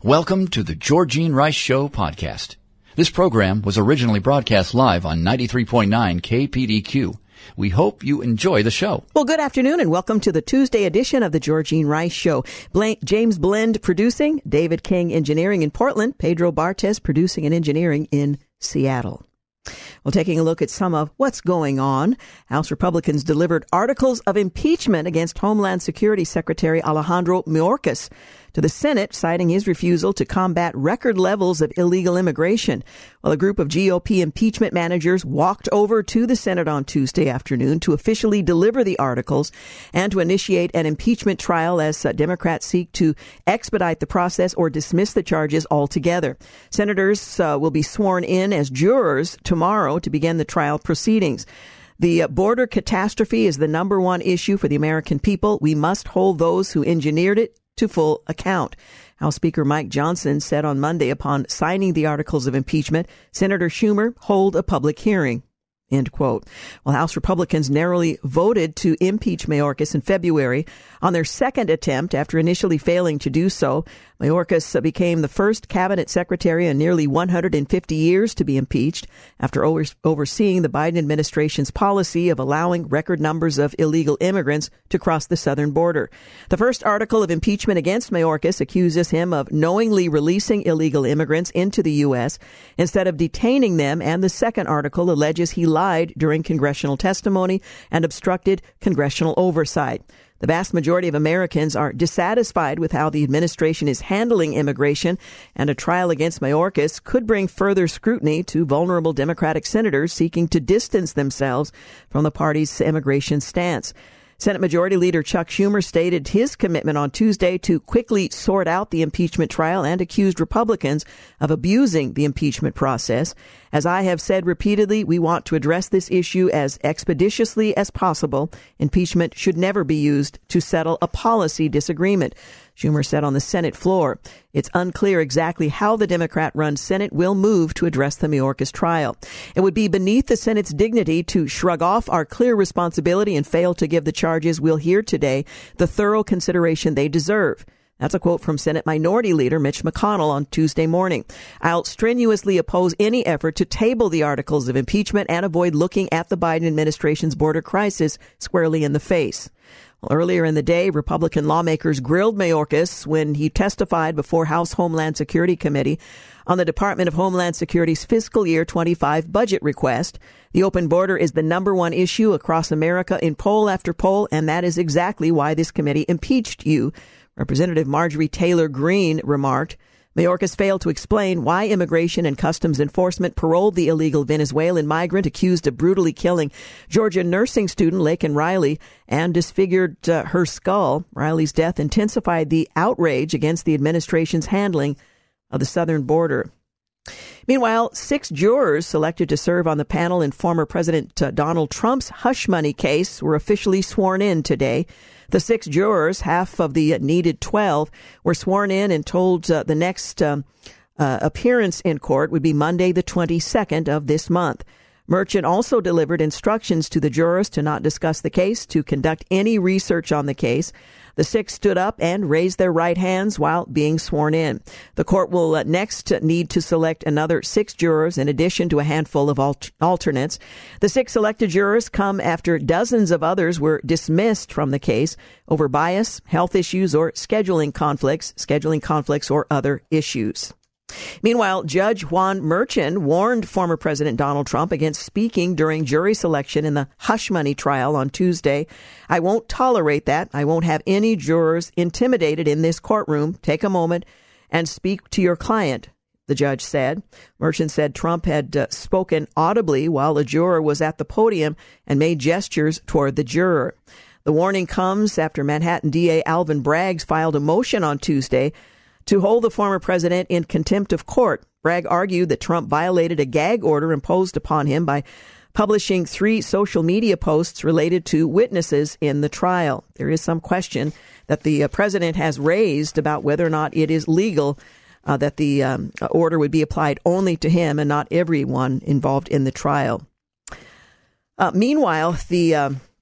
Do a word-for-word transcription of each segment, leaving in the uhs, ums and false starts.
Welcome to the Georgene Rice Show podcast. This program was originally broadcast live on ninety-three point nine K P D Q. We hope you enjoy the show. Well, good afternoon and welcome to the Tuesday edition of the Georgene Rice Show. Bl- James Blend producing, David King engineering in Portland, Pedro Bartes producing and engineering in Seattle. Well, taking a look at some of what's going on, House Republicans delivered articles of impeachment against Homeland Security Secretary Alejandro Mayorkas to the Senate, citing his refusal to combat record levels of illegal immigration. Well, a group of G O P impeachment managers walked over to the Senate on Tuesday afternoon to officially deliver the articles and to initiate an impeachment trial as uh, Democrats seek to expedite the process or dismiss the charges altogether. Senators uh, will be sworn in as jurors tomorrow to begin the trial proceedings. The uh, border catastrophe is the number one issue for the American people. We must hold those who engineered it to full account. House Speaker Mike Johnson said on Monday upon signing the articles of impeachment, Senator Schumer hold a public hearing. End quote. Well, House Republicans narrowly voted to impeach Mayorkas in February. On their second attempt, after initially failing to do so, Mayorkas became the first cabinet secretary in nearly one hundred fifty years to be impeached after over- overseeing the Biden administration's policy of allowing record numbers of illegal immigrants to cross the southern border. The first article of impeachment against Mayorkas accuses him of knowingly releasing illegal immigrants into the U S instead of detaining them, and the second article alleges he lied during congressional testimony and obstructed congressional oversight. The vast majority of Americans are dissatisfied with how the administration is handling immigration, and a trial against Mayorkas could bring further scrutiny to vulnerable Democratic senators seeking to distance themselves from the party's immigration stance. Senate Majority Leader Chuck Schumer stated his commitment on Tuesday to quickly sort out the impeachment trial and accused Republicans of abusing the impeachment process. As I have said repeatedly, we want to address this issue as expeditiously as possible. Impeachment should never be used to settle a policy disagreement, Schumer said on the Senate floor. It's unclear exactly how the Democrat-run Senate will move to address the Mayorkas trial. It would be beneath the Senate's dignity to shrug off our clear responsibility and fail to give the charges we'll hear today the thorough consideration they deserve. That's a quote from Senate Minority Leader Mitch McConnell on Tuesday morning. I'll strenuously oppose any effort to table the articles of impeachment and avoid looking at the Biden administration's border crisis squarely in the face. Well, earlier in the day, Republican lawmakers grilled Mayorkas when he testified before House Homeland Security Committee on the Department of Homeland Security's fiscal year twenty-five budget request. The open border is the number one issue across America in poll after poll, and that is exactly why this committee impeached you, Representative Marjorie Taylor Greene remarked. Mayorkas failed to explain why Immigration and Customs Enforcement paroled the illegal Venezuelan migrant accused of brutally killing Georgia nursing student Laken Riley and disfigured uh, her skull. Riley's death intensified the outrage against the administration's handling of the southern border. Meanwhile, six jurors selected to serve on the panel in former President uh, Donald Trump's hush money case were officially sworn in today. The six jurors, half of the needed twelve, were sworn in and told uh, the next um, uh, appearance in court would be Monday, the twenty-second of this month. Merchant also delivered instructions to the jurors to not discuss the case, to conduct any research on the case. The six stood up and raised their right hands while being sworn in. The court will uh, next need to select another six jurors in addition to a handful of alt- alternates. The six selected jurors come after dozens of others were dismissed from the case over bias, health issues, or scheduling conflicts, scheduling conflicts or other issues. Meanwhile, Judge Juan Merchan warned former President Donald Trump against speaking during jury selection in the hush money trial on Tuesday. I won't tolerate that. I won't have any jurors intimidated in this courtroom. Take a moment and speak to your client, the judge said. Merchan said Trump had uh, spoken audibly while a juror was at the podium and made gestures toward the juror. The warning comes after Manhattan D A Alvin Bragg filed a motion on Tuesday to hold the former president in contempt of court. Bragg argued that Trump violated a gag order imposed upon him by publishing three social media posts related to witnesses in the trial. There is some question that the uh, president has raised about whether or not it is legal uh, that the um, order would be applied only to him and not everyone involved in the trial. Uh, meanwhile, the... Um,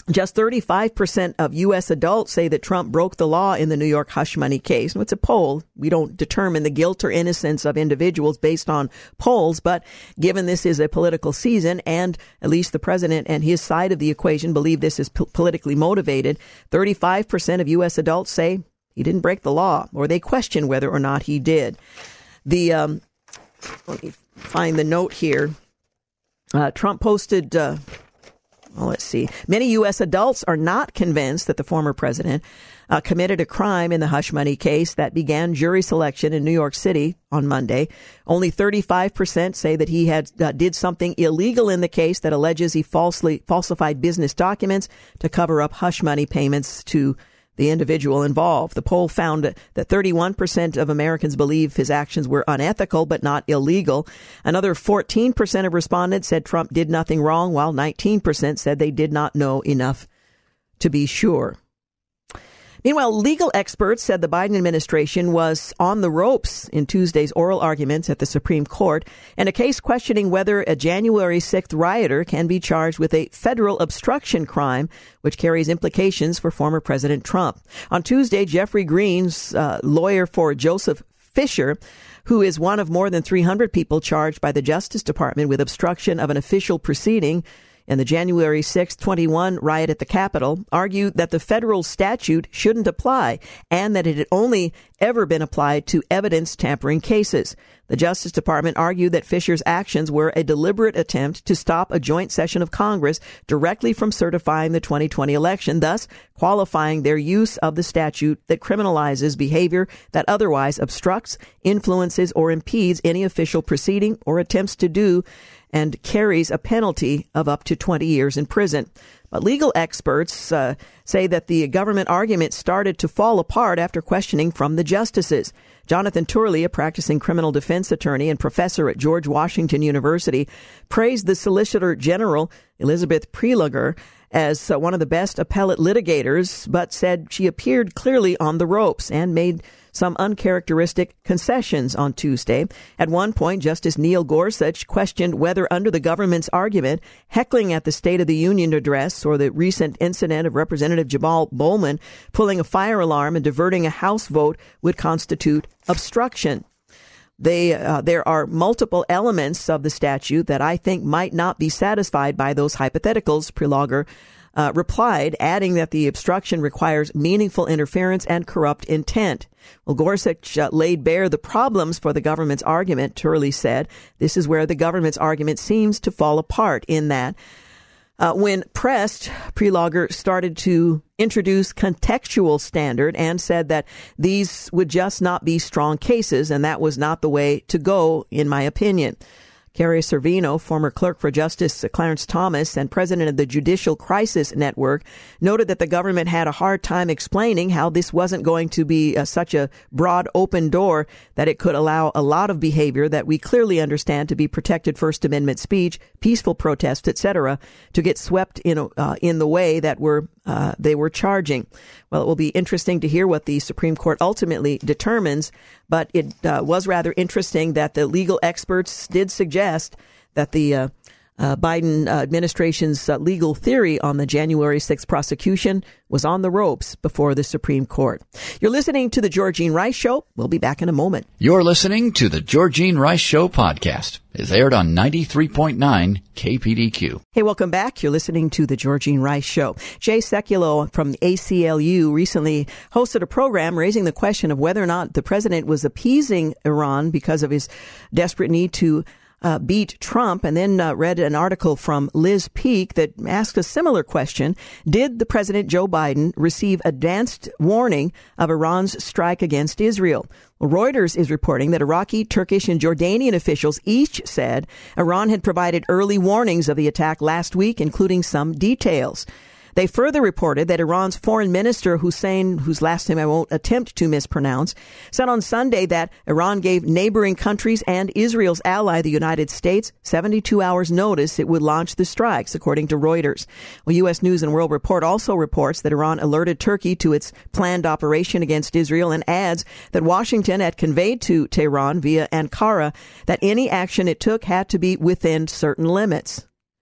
Just thirty-five percent of U S adults say that Trump broke the law in the New York hush money case. And it's a poll. We don't determine the guilt or innocence of individuals based on polls. But given this is a political season, and at least the president and his side of the equation believe this is po- politically motivated, thirty-five percent of U S adults say he didn't break the law, or they question whether or not he did. The um, let me find the note here. Uh, Trump posted... Uh, Well, let's see. Many U S adults are not convinced that the former president uh, committed a crime in the hush money case that began jury selection in New York City on Monday. Only thirty-five percent say that he had uh, did something illegal in the case that alleges he falsely falsified business documents to cover up hush money payments to the individual involved. The poll found that thirty-one percent of Americans believe his actions were unethical but not illegal. Another fourteen percent of respondents said Trump did nothing wrong, while nineteen percent said they did not know enough to be sure. Meanwhile, legal experts said the Biden administration was on the ropes in Tuesday's oral arguments at the Supreme Court in a case questioning whether a January sixth rioter can be charged with a federal obstruction crime, which carries implications for former President Trump. On Tuesday, Jeffrey Green's uh, lawyer for Joseph Fisher, who is one of more than three hundred people charged by the Justice Department with obstruction of an official proceeding in the January sixth, twenty-one riot at the Capitol, argued that the federal statute shouldn't apply and that it had only ever been applied to evidence tampering cases. The Justice Department argued that Fisher's actions were a deliberate attempt to stop a joint session of Congress directly from certifying the twenty twenty election, thus qualifying their use of the statute that criminalizes behavior that otherwise obstructs, influences, or impedes any official proceeding or attempts to do, and carries a penalty of up to twenty years in prison. But legal experts uh, say that the government argument started to fall apart after questioning from the justices. Jonathan Turley, a practicing criminal defense attorney and professor at George Washington University, praised the Solicitor General, Elizabeth Prelogar, as uh, one of the best appellate litigators, but said she appeared clearly on the ropes and made some uncharacteristic concessions on Tuesday. At one point, Justice Neil Gorsuch questioned whether, under the government's argument, heckling at the State of the Union address or the recent incident of Representative Jamal Bowman pulling a fire alarm and diverting a House vote would constitute obstruction. They, uh, there are multiple elements of the statute that I think might not be satisfied by those hypotheticals, Prelogar uh, replied, adding that the obstruction requires meaningful interference and corrupt intent. Well, Gorsuch uh, laid bare the problems for the government's argument, Turley said. This is where the government's argument seems to fall apart, in that Uh, when pressed, Prelogar started to introduce contextual standard and said that these would just not be strong cases, and that was not the way to go, in my opinion. Carrie Servino, former clerk for Justice Clarence Thomas and president of the Judicial Crisis Network, noted that the government had a hard time explaining how this wasn't going to be uh, such a broad open door that it could allow a lot of behavior that we clearly understand to be protected First Amendment speech, peaceful protests, et cetera, to get swept in uh, in the way that were uh, they were charging. Well, it will be interesting to hear what the Supreme Court ultimately determines, but it uh, was rather interesting that the legal experts did suggest that the uh, uh, Biden uh, administration's uh, legal theory on the January sixth prosecution was on the ropes before the Supreme Court. You're listening to The Georgene Rice Show. We'll be back in a moment. You're listening to The Georgene Rice Show podcast. It's aired on ninety-three point nine K P D Q. Hey, welcome back. You're listening to The Georgene Rice Show. Jay Sekulow from the A C L U recently hosted a program raising the question of whether or not the president was appeasing Iran because of his desperate need to Uh, beat Trump, and then uh, read an article from Liz Peek that asked a similar question. Did the President Joe Biden receive advanced warning of Iran's strike against Israel? Well, Reuters is reporting that Iraqi, Turkish, and Jordanian officials each said Iran had provided early warnings of the attack last week, including some details. They further reported that Iran's foreign minister, Hussein, whose last name I won't attempt to mispronounce, said on Sunday that Iran gave neighboring countries and Israel's ally, the United States, seventy-two hours notice it would launch the strikes, according to Reuters. Well, U S News and World Report also reports that Iran alerted Turkey to its planned operation against Israel and adds that Washington had conveyed to Tehran via Ankara that any action it took had to be within certain limits.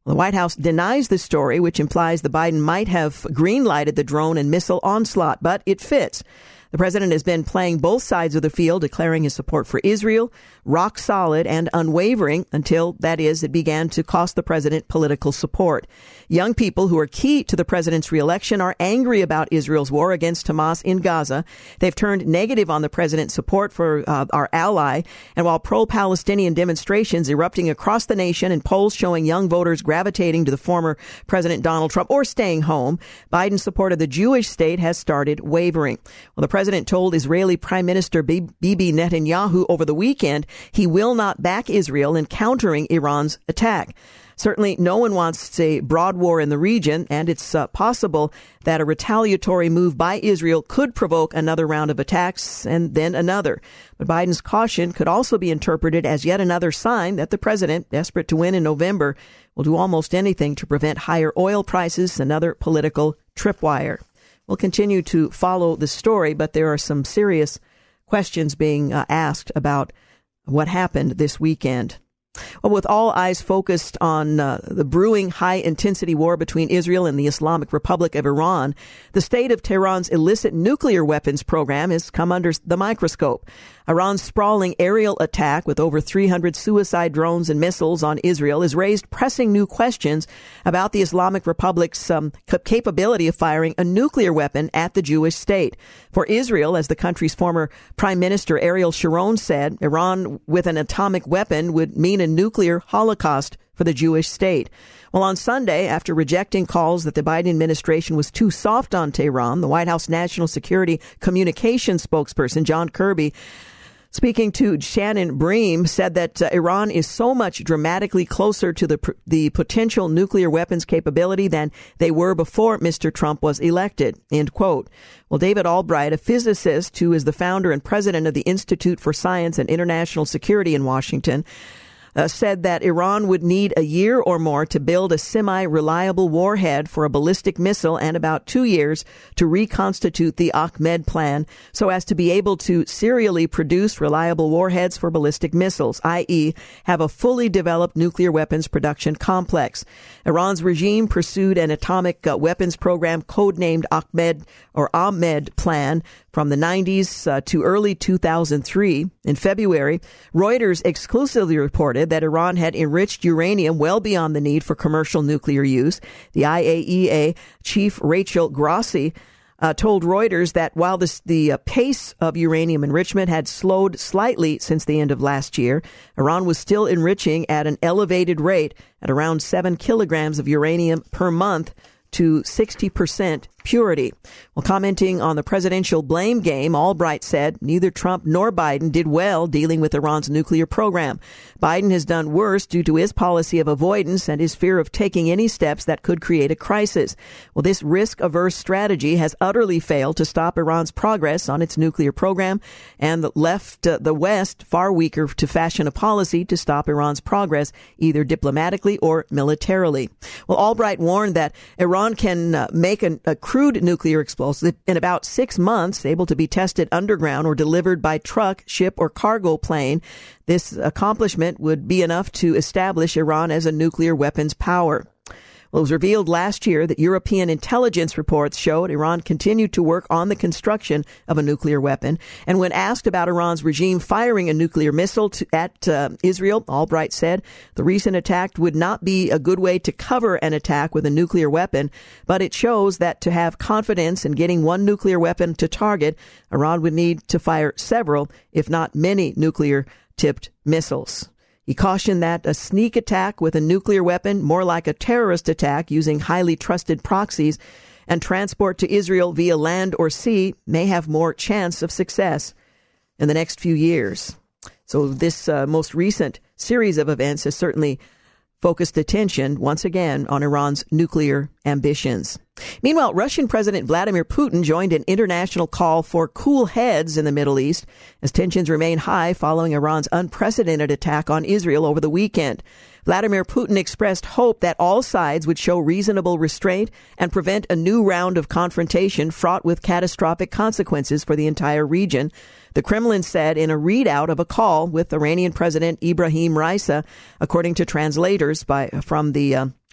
The White House denies the story, which implies the Biden might have green-lighted the drone and missile onslaught, but it fits. The president has been playing both sides of the field, declaring his support for Israel rock solid and unwavering until, that is, it began to cost the president political support. Young people who are key to the president's reelection are angry about Israel's war against Hamas in Gaza. They've turned negative on the president's support for uh, our ally. And while pro-Palestinian demonstrations erupting across the nation and polls showing young voters gravitating to the former President Donald Trump or staying home, Biden's support of the Jewish state has started wavering. Well, the president told Israeli Prime Minister Bibi Netanyahu over the weekend he will not back Israel in countering Iran's attack. Certainly, no one wants a broad war in the region, and it's uh, possible that a retaliatory move by Israel could provoke another round of attacks and then another. But Biden's caution could also be interpreted as yet another sign that the president, desperate to win in November, will do almost anything to prevent higher oil prices, another political tripwire. We'll continue to follow the story, but there are some serious questions being uh, asked about what happened this weekend. Well, with all eyes focused on uh, the brewing high-intensity war between Israel and the Islamic Republic of Iran, the state of Tehran's illicit nuclear weapons program has come under the microscope. Iran's sprawling aerial attack with over three hundred suicide drones and missiles on Israel has raised pressing new questions about the Islamic Republic's um, capability of firing a nuclear weapon at the Jewish state. For Israel, as the country's former Prime Minister Ariel Sharon said, Iran with an atomic weapon would mean a nuclear holocaust for the Jewish state. Well, on Sunday, after rejecting calls that the Biden administration was too soft on Tehran, the White House National Security Communications spokesperson John Kirby, speaking to Shannon Bream, said that uh, Iran is so much dramatically closer to the the potential nuclear weapons capability than they were before Mister Trump was elected, end quote. Well, David Albright, a physicist who is the founder and president of the Institute for Science and International Security in Washington, Uh, said that Iran would need a year or more to build a semi-reliable warhead for a ballistic missile and about two years to reconstitute the Ahmed plan so as to be able to serially produce reliable warheads for ballistic missiles, that is have a fully developed nuclear weapons production complex. Iran's regime pursued an atomic uh, weapons program codenamed Ahmed or Ahmed plan from the nineties uh, to early two thousand three. In February, Reuters exclusively reported that Iran had enriched uranium well beyond the need for commercial nuclear use. The I A E A chief Rachel Grossi uh, told Reuters that while this, the uh, pace of uranium enrichment had slowed slightly since the end of last year, Iran was still enriching at an elevated rate at around seven kilograms of uranium per month to sixty percent purity. Well, commenting on the presidential blame game, Albright said neither Trump nor Biden did well dealing with Iran's nuclear program. Biden has done worse due to his policy of avoidance and his fear of taking any steps that could create a crisis. Well, this risk-averse strategy has utterly failed to stop Iran's progress on its nuclear program and left uh, the West far weaker to fashion a policy to stop Iran's progress, either diplomatically or militarily. Well, Albright warned that Iran can uh, make an, a crude nuclear explosive in about six months, able to be tested underground or delivered by truck, ship, or cargo plane. This accomplishment would be enough to establish Iran as a nuclear weapons power. Well, it was revealed last year that European intelligence reports showed Iran continued to work on the construction of a nuclear weapon. And when asked about Iran's regime firing a nuclear missile to, at uh, Israel, Albright said the recent attack would not be a good way to cover an attack with a nuclear weapon, but it shows that to have confidence in getting one nuclear weapon to target, Iran would need to fire several, if not many, nuclear-tipped missiles. He cautioned that a sneak attack with a nuclear weapon, more like a terrorist attack using highly trusted proxies, and transport to Israel via land or sea may have more chance of success in the next few years. So this uh, most recent series of events has certainly focused attention once again on Iran's nuclear ambitions. Meanwhile, Russian President Vladimir Putin joined an international call for cool heads in the Middle East as tensions remain high following Iran's unprecedented attack on Israel over the weekend. Vladimir Putin expressed hope that all sides would show reasonable restraint and prevent a new round of confrontation fraught with catastrophic consequences for the entire region. The Kremlin said in a readout of a call with Iranian President Ibrahim Raisi, according to translators by from the uh,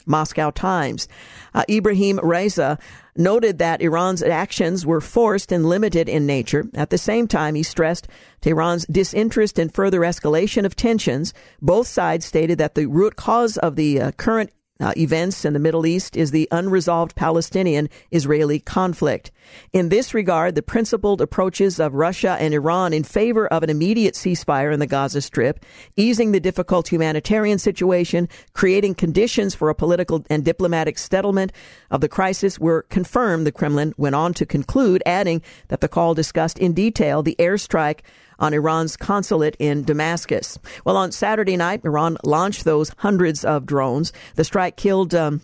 Moscow Times. Uh, Ibrahim Reza noted that Iran's actions were forced and limited in nature. At the same time, he stressed Tehran's disinterest in further escalation of tensions. Both sides stated that the root cause of the uh, current Uh, events in the Middle East is the unresolved Palestinian-Israeli conflict. In this regard, the principled approaches of Russia and Iran in favor of an immediate ceasefire in the Gaza Strip, easing the difficult humanitarian situation, creating conditions for a political and diplomatic settlement of the crisis were confirmed, the Kremlin went on to conclude, adding that the call discussed in detail the airstrike on Iran's consulate in Damascus. Well, on Saturday night, Iran launched those hundreds of drones. The strike killed um,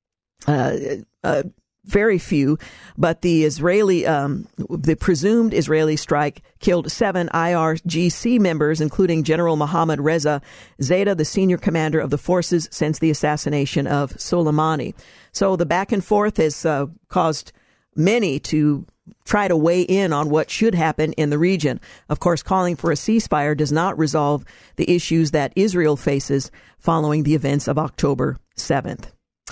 uh, uh, very few, but the Israeli, um, the presumed Israeli strike killed seven I R G C members, including General Mohammad Reza Zeta, the senior commander of the forces since the assassination of Soleimani. So the back and forth has uh, caused many to try to weigh in on what should happen in the region. Of course, calling for a ceasefire does not resolve the issues that Israel faces following the events of October seventh.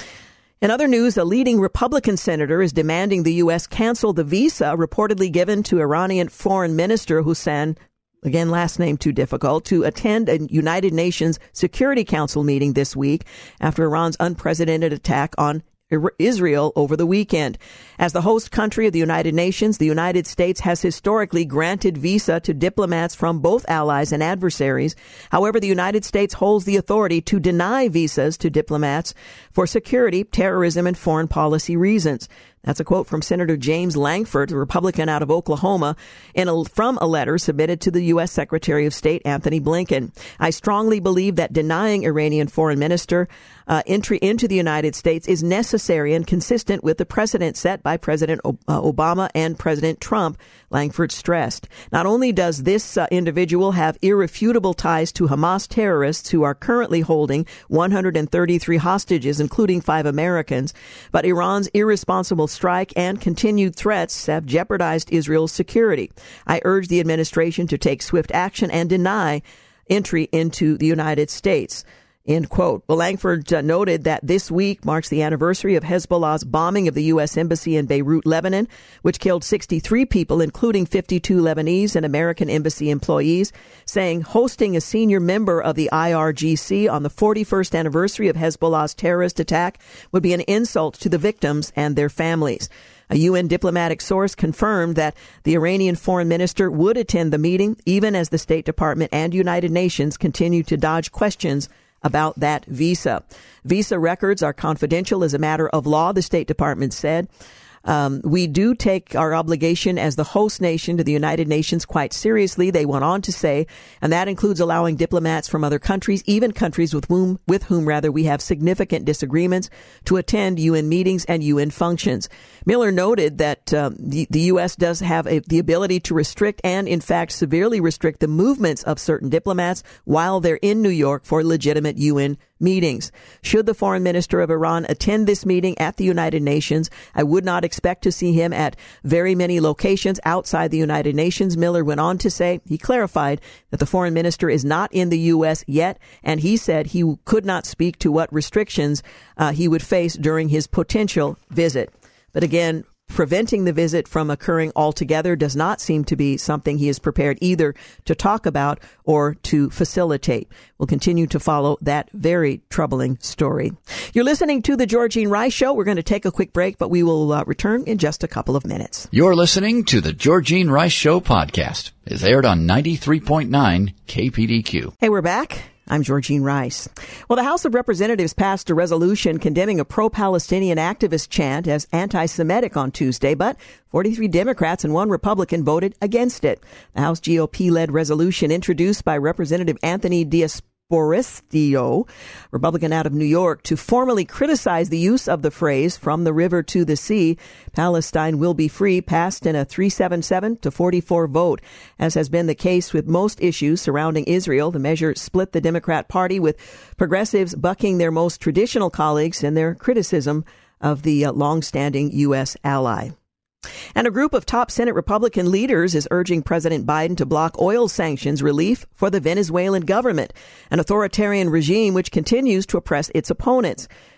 In other news, a leading Republican senator is demanding the U S cancel the visa reportedly given to Iranian Foreign Minister Hussein, again, last name too difficult, to attend a United Nations Security Council meeting this week after Iran's unprecedented attack on Israel over the weekend. As the host country of the United Nations, the United States has historically granted visa to diplomats from both allies and adversaries. However, the United States holds the authority to deny visas to diplomats for security, terrorism, and foreign policy reasons. That's a quote from Senator James Lankford, a Republican out of Oklahoma, in a, from a letter submitted to the U S Secretary of State Anthony Blinken. I strongly believe that denying Iranian foreign minister uh, entry into the United States is necessary and consistent with the precedent set by President o- uh, Obama and President Trump, Lankford stressed. Not only does this uh, individual have irrefutable ties to Hamas terrorists who are currently holding one hundred thirty-three hostages, including five Americans, but Iran's irresponsible strike and continued threats have jeopardized Israel's security. I urge the administration to take swift action and deny entry into the United States. End quote. Well, Lankford uh, noted that this week marks the anniversary of Hezbollah's bombing of the U S Embassy in Beirut, Lebanon, which killed sixty-three people, including fifty-two Lebanese and American embassy employees, saying hosting a senior member of the I R G C on the forty-first anniversary of Hezbollah's terrorist attack would be an insult to the victims and their families. A U N diplomatic source confirmed that the Iranian foreign minister would attend the meeting, even as the State Department and United Nations continue to dodge questions about that visa. Visa records are confidential as a matter of law, the State Department said. Um, we do take our obligation as the host nation to the United Nations quite seriously, they went on to say, and that includes allowing diplomats from other countries, even countries with whom, with whom rather we have significant disagreements, to attend U N meetings and U N functions. Miller noted that um, the, the U S does have a, the ability to restrict and, in fact, severely restrict the movements of certain diplomats while they're in New York for legitimate U N meetings. Should the foreign minister of Iran attend this meeting at the United Nations, I would not expect to see him at very many locations outside the United Nations. Miller went on to say, he clarified that the foreign minister is not in the U S yet, and he said he could not speak to what restrictions uh, he would face during his potential visit. But again, preventing the visit from occurring altogether does not seem to be something he is prepared either to talk about or to facilitate. We'll continue to follow that very troubling story. You're listening to The Georgene Rice Show. We're going to take a quick break, but we will uh, return in just a couple of minutes. You're listening to The Georgene Rice Show podcast. It's aired on ninety-three point nine K P D Q. Hey, we're back. I'm Georgene Rice. Well, the House of Representatives passed a resolution condemning a pro-Palestinian activist chant as anti-Semitic on Tuesday, but forty-three Democrats and one Republican voted against it. The House G O P-led resolution introduced by Representative Anthony Diaz Forestio, Republican out of New York, to formally criticize the use of the phrase "from the river to the sea, Palestine will be free," passed in a three seventy-seven to forty-four vote. As has been the case with most issues surrounding Israel, the measure split the Democrat Party, with progressives bucking their most traditional colleagues in their criticism of the uh, long-standing U S ally. And a group of top Senate Republican leaders is urging President Biden to block oil sanctions relief for the Venezuelan government, an authoritarian regime which continues to oppress its opponents.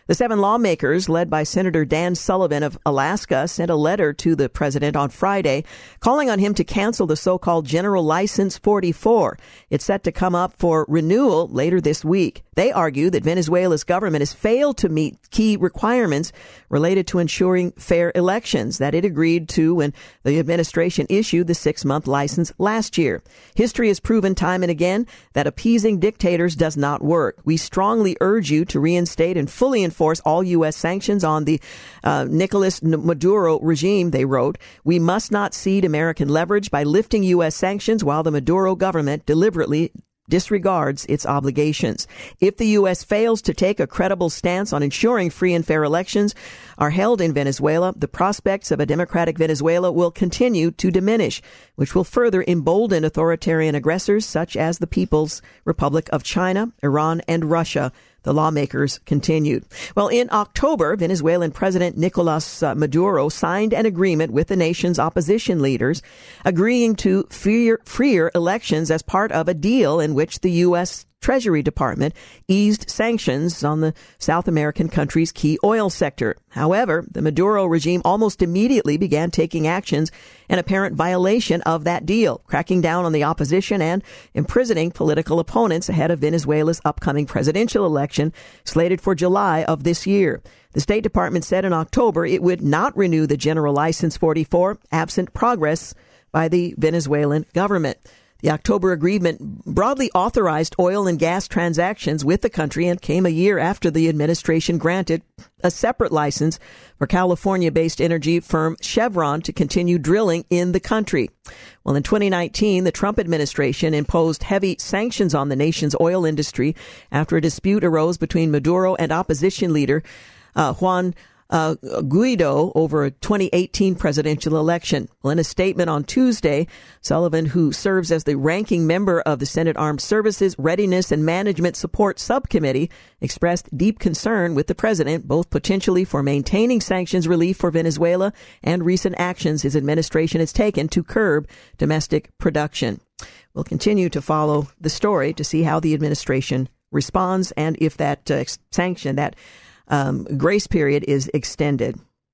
The seven lawmakers, led by Senator Dan Sullivan of Alaska, sent a letter to the president on Friday calling on him to cancel the so-called General License forty-four. It's set to come up for renewal later this week. They argue that Venezuela's government has failed to meet key requirements related to ensuring fair elections that it agreed to when the administration issued the six-month license last year. History has proven time and again that appeasing dictators does not work. We strongly urge you to reinstate and fully enforce all U S sanctions on the uh, Nicolas Maduro regime, they wrote. We must not cede American leverage by lifting U S sanctions while the Maduro government deliberately disregards its obligations. If the U S fails to take a credible stance on ensuring free and fair elections are held in Venezuela, the prospects of a democratic Venezuela will continue to diminish, which will further embolden authoritarian aggressors such as the People's Republic of China, Iran, and Russia. The lawmakers continued. Well, in October, Venezuelan President Nicolas Maduro signed an agreement with the nation's opposition leaders, agreeing to freer, freer elections as part of a deal in which the U S Treasury Department eased sanctions on the South American country's key oil sector. However, the Maduro regime almost immediately began taking actions in apparent violation of that deal, cracking down on the opposition and imprisoning political opponents ahead of Venezuela's upcoming presidential election slated for July of this year. The State Department said in October it would not renew the General License forty-four absent progress by the Venezuelan government. The October agreement broadly authorized oil and gas transactions with the country and came a year after the administration granted a separate license for California-based energy firm Chevron to continue drilling in the country. Well, in twenty nineteen, the Trump administration imposed heavy sanctions on the nation's oil industry after a dispute arose between Maduro and opposition leader uh, Juan Uh, Guaido over a twenty eighteen presidential election. Well, in a statement on Tuesday, Sullivan, who serves as the ranking member of the Senate Armed Services Readiness and Management Support Subcommittee, expressed deep concern with the president, both potentially for maintaining sanctions relief for Venezuela and recent actions his administration has taken to curb domestic production. We'll continue to follow the story to see how the administration responds and if that uh, sanction, that Um, grace period is extended.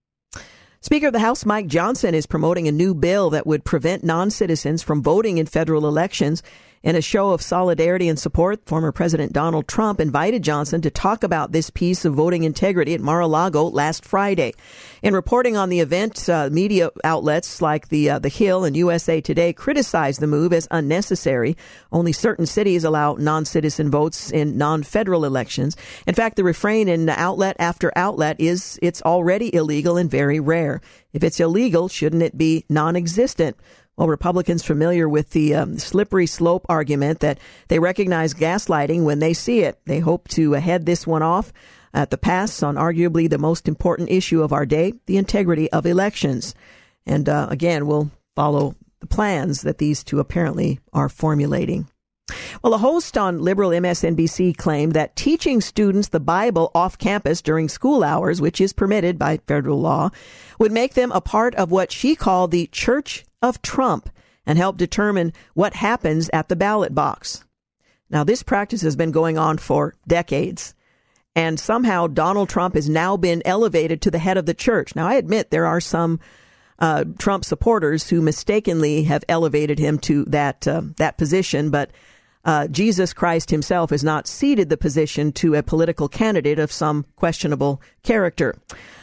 Speaker of the House Mike Johnson is promoting a new bill that would prevent non-citizens from voting in federal elections. In a show of solidarity and support, former President Donald Trump invited Johnson to talk about this piece of voting integrity at Mar-a-Lago last Friday. In reporting on the event, uh, media outlets like the uh, The Hill and U S A Today criticized the move as unnecessary. Only certain cities allow non-citizen votes in non-federal elections. In fact, the refrain in outlet after outlet is it's already illegal and very rare. If it's illegal, shouldn't it be non-existent? Well, Republicans familiar with the um, slippery slope argument that they recognize gaslighting when they see it. They hope to head this one off at the pass on arguably the most important issue of our day, the integrity of elections. And uh, again, we'll follow the plans that these two apparently are formulating. Well, a host on liberal M S N B C claimed that teaching students the Bible off campus during school hours, which is permitted by federal law, would make them a part of what she called the Church of Trump and help determine what happens at the ballot box. Now, this practice has been going on for decades, and somehow Donald Trump has now been elevated to the head of the church. Now, I admit there are some uh, Trump supporters who mistakenly have elevated him to that uh, that position, but Uh, Jesus Christ himself has not ceded the position to a political candidate of some questionable character.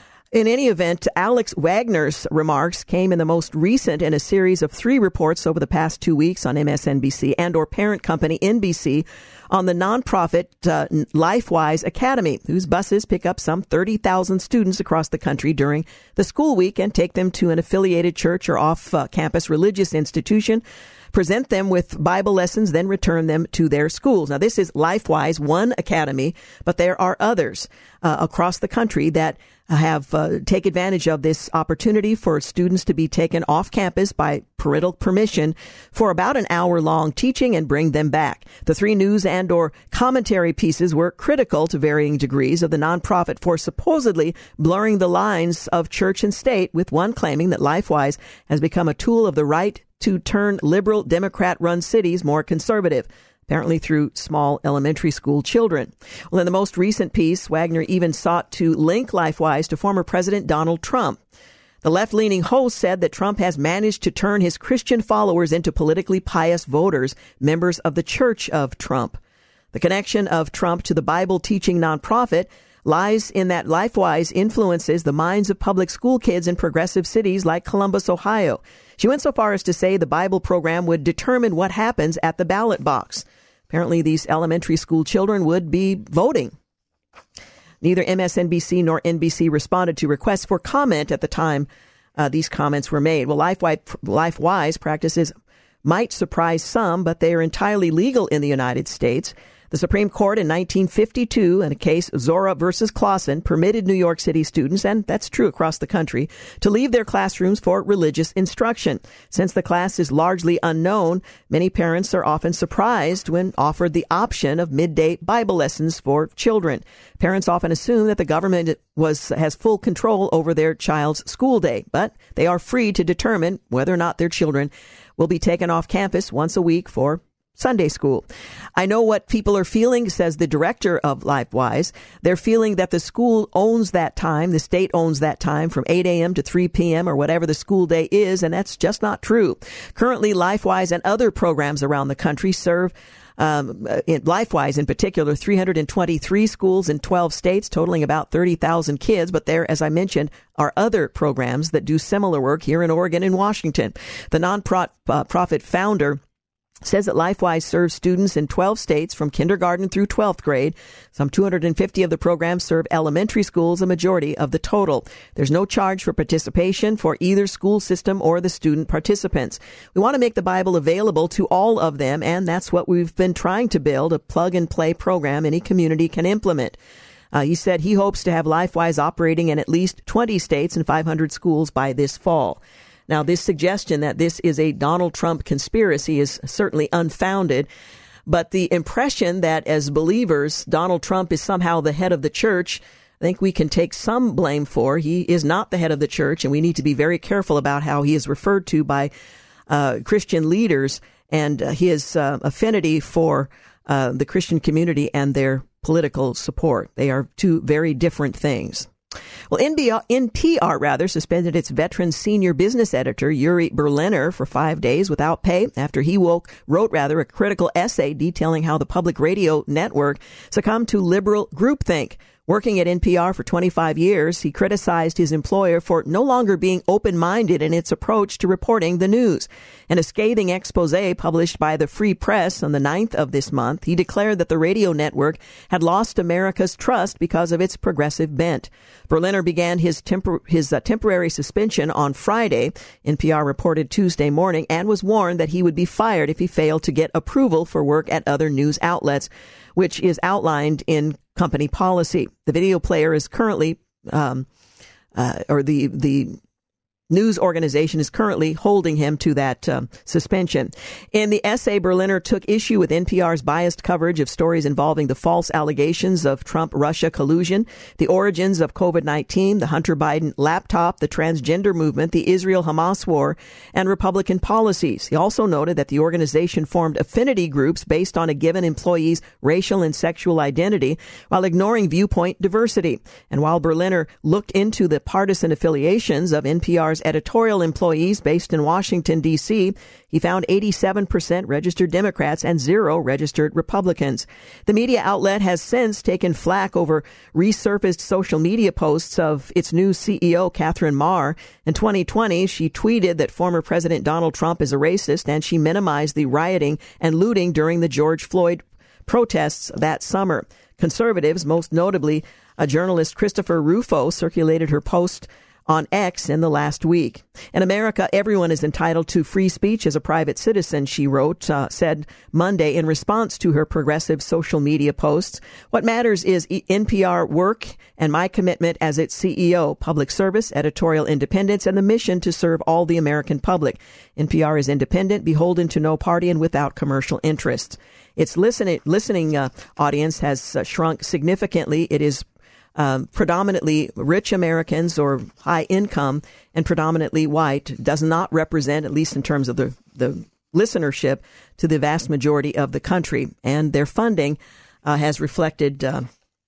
In any event, Alex Wagner's remarks came in the most recent in a series of three reports over the past two weeks on M S N B C and or parent company N B C on the nonprofit uh, LifeWise Academy, whose buses pick up some thirty thousand students across the country during the school week and take them to an affiliated church or off-campus uh, religious institution, present them with Bible lessons, then return them to their schools. Now, this is LifeWise, one academy, but there are others uh, across the country that have uh, take advantage of this opportunity for students to be taken off campus by parental permission for about an hour long teaching and bring them back. The three news and or commentary pieces were critical to varying degrees of the nonprofit for supposedly blurring the lines of church and state, with one claiming that LifeWise has become a tool of the right to turn liberal Democrat-run cities more conservative. apparently through small elementary school children. Well, in the most recent piece, Wagner even sought to link LifeWise to former President Donald Trump. The left-leaning host said that Trump has managed to turn his Christian followers into politically pious voters, members of the Church of Trump. The connection of Trump to the Bible-teaching nonprofit lies in that LifeWise influences the minds of public school kids in progressive cities like Columbus, Ohio. She went so far as to say the Bible program would determine what happens at the ballot box. Apparently, these elementary school children would be voting. Neither M S N B C nor N B C responded to requests for comment at the time uh, these comments were made. Well, LifeWise, LifeWise practices might surprise some, but they are entirely legal in the United States. The Supreme Court in nineteen fifty-two, in a case Zora versus Clausen, permitted New York City students, and that's true across the country, to leave their classrooms for religious instruction. Since the class is largely unknown, many parents are often surprised when offered the option of midday Bible lessons for children. Parents often assume that the government was has full control over their child's school day, but they are free to determine whether or not their children will be taken off campus once a week for Sunday school. I know what people are feeling, says the director of LifeWise. They're feeling that the school owns that time, the state owns that time from eight a.m. to three p.m. or whatever the school day is, and that's just not true. Currently, LifeWise and other programs around the country serve Um, in LifeWise in particular, three hundred twenty-three schools in twelve states, totaling about thirty thousand kids. But there, as I mentioned, are other programs that do similar work here in Oregon and Washington. The non-profit founder says that LifeWise serves students in twelve states from kindergarten through twelfth grade. Some two hundred fifty of the programs serve elementary schools, a majority of the total. There's no charge for participation for either school system or the student participants. We want to make the Bible available to all of them, and that's what we've been trying to build, a plug-and-play program any community can implement. Uh, he said he hopes to have LifeWise operating in at least twenty states and five hundred schools by this fall. Now, this suggestion that this is a Donald Trump conspiracy is certainly unfounded, but the impression that as believers, Donald Trump is somehow the head of the church, I think we can take some blame for. He is not the head of the church, and we need to be very careful about how he is referred to by uh, Christian leaders and uh, his uh, affinity for uh, the Christian community and their political support. They are two very different things. Well, N P R rather suspended its veteran senior business editor, Yuri Berliner, for five days without pay after he woke, wrote rather a critical essay detailing how the public radio network succumbed to liberal groupthink. Working at N P R for twenty-five years, he criticized his employer for no longer being open-minded in its approach to reporting the news. In a scathing expose published by the Free Press on the ninth of this month, he declared that the radio network had lost America's trust because of its progressive bent. Berliner began his, tempor- his uh, temporary suspension on Friday, N P R reported Tuesday morning, and was warned that he would be fired if he failed to get approval for work at other news outlets, which is outlined in company policy. The video player is currently, um, uh, or the the news organization is currently holding him to that um, suspension. In the essay, Berliner took issue with N P R's biased coverage of stories involving the false allegations of Trump-Russia collusion, the origins of COVID nineteen, the Hunter Biden laptop, the transgender movement, the Israel-Hamas war, and Republican policies. He also noted that the organization formed affinity groups based on a given employee's racial and sexual identity while ignoring viewpoint diversity. And while Berliner looked into the partisan affiliations of N P R's editorial employees based in Washington, D C, he found eighty-seven percent registered Democrats and zero registered Republicans. The media outlet has since taken flack over resurfaced social media posts of its new C E O, Catherine Maher. In twenty twenty, she tweeted that former President Donald Trump is a racist, and she minimized the rioting and looting during the George Floyd protests that summer. Conservatives, most notably a journalist Christopher Rufo, circulated her post on X in the last week. In America, everyone is entitled to free speech as a private citizen, she wrote, uh, said Monday in response to her progressive social media posts. What matters is N P R work and my commitment as its C E O, public service, editorial independence, and the mission to serve all the American public. N P R is independent, beholden to no party, and without commercial interests. Its listening, listening uh, audience has uh, shrunk significantly. It is Um, predominantly rich Americans or high income and predominantly white, does not represent, at least in terms of the, the listenership to the vast majority of the country, and their funding uh, has reflected uh,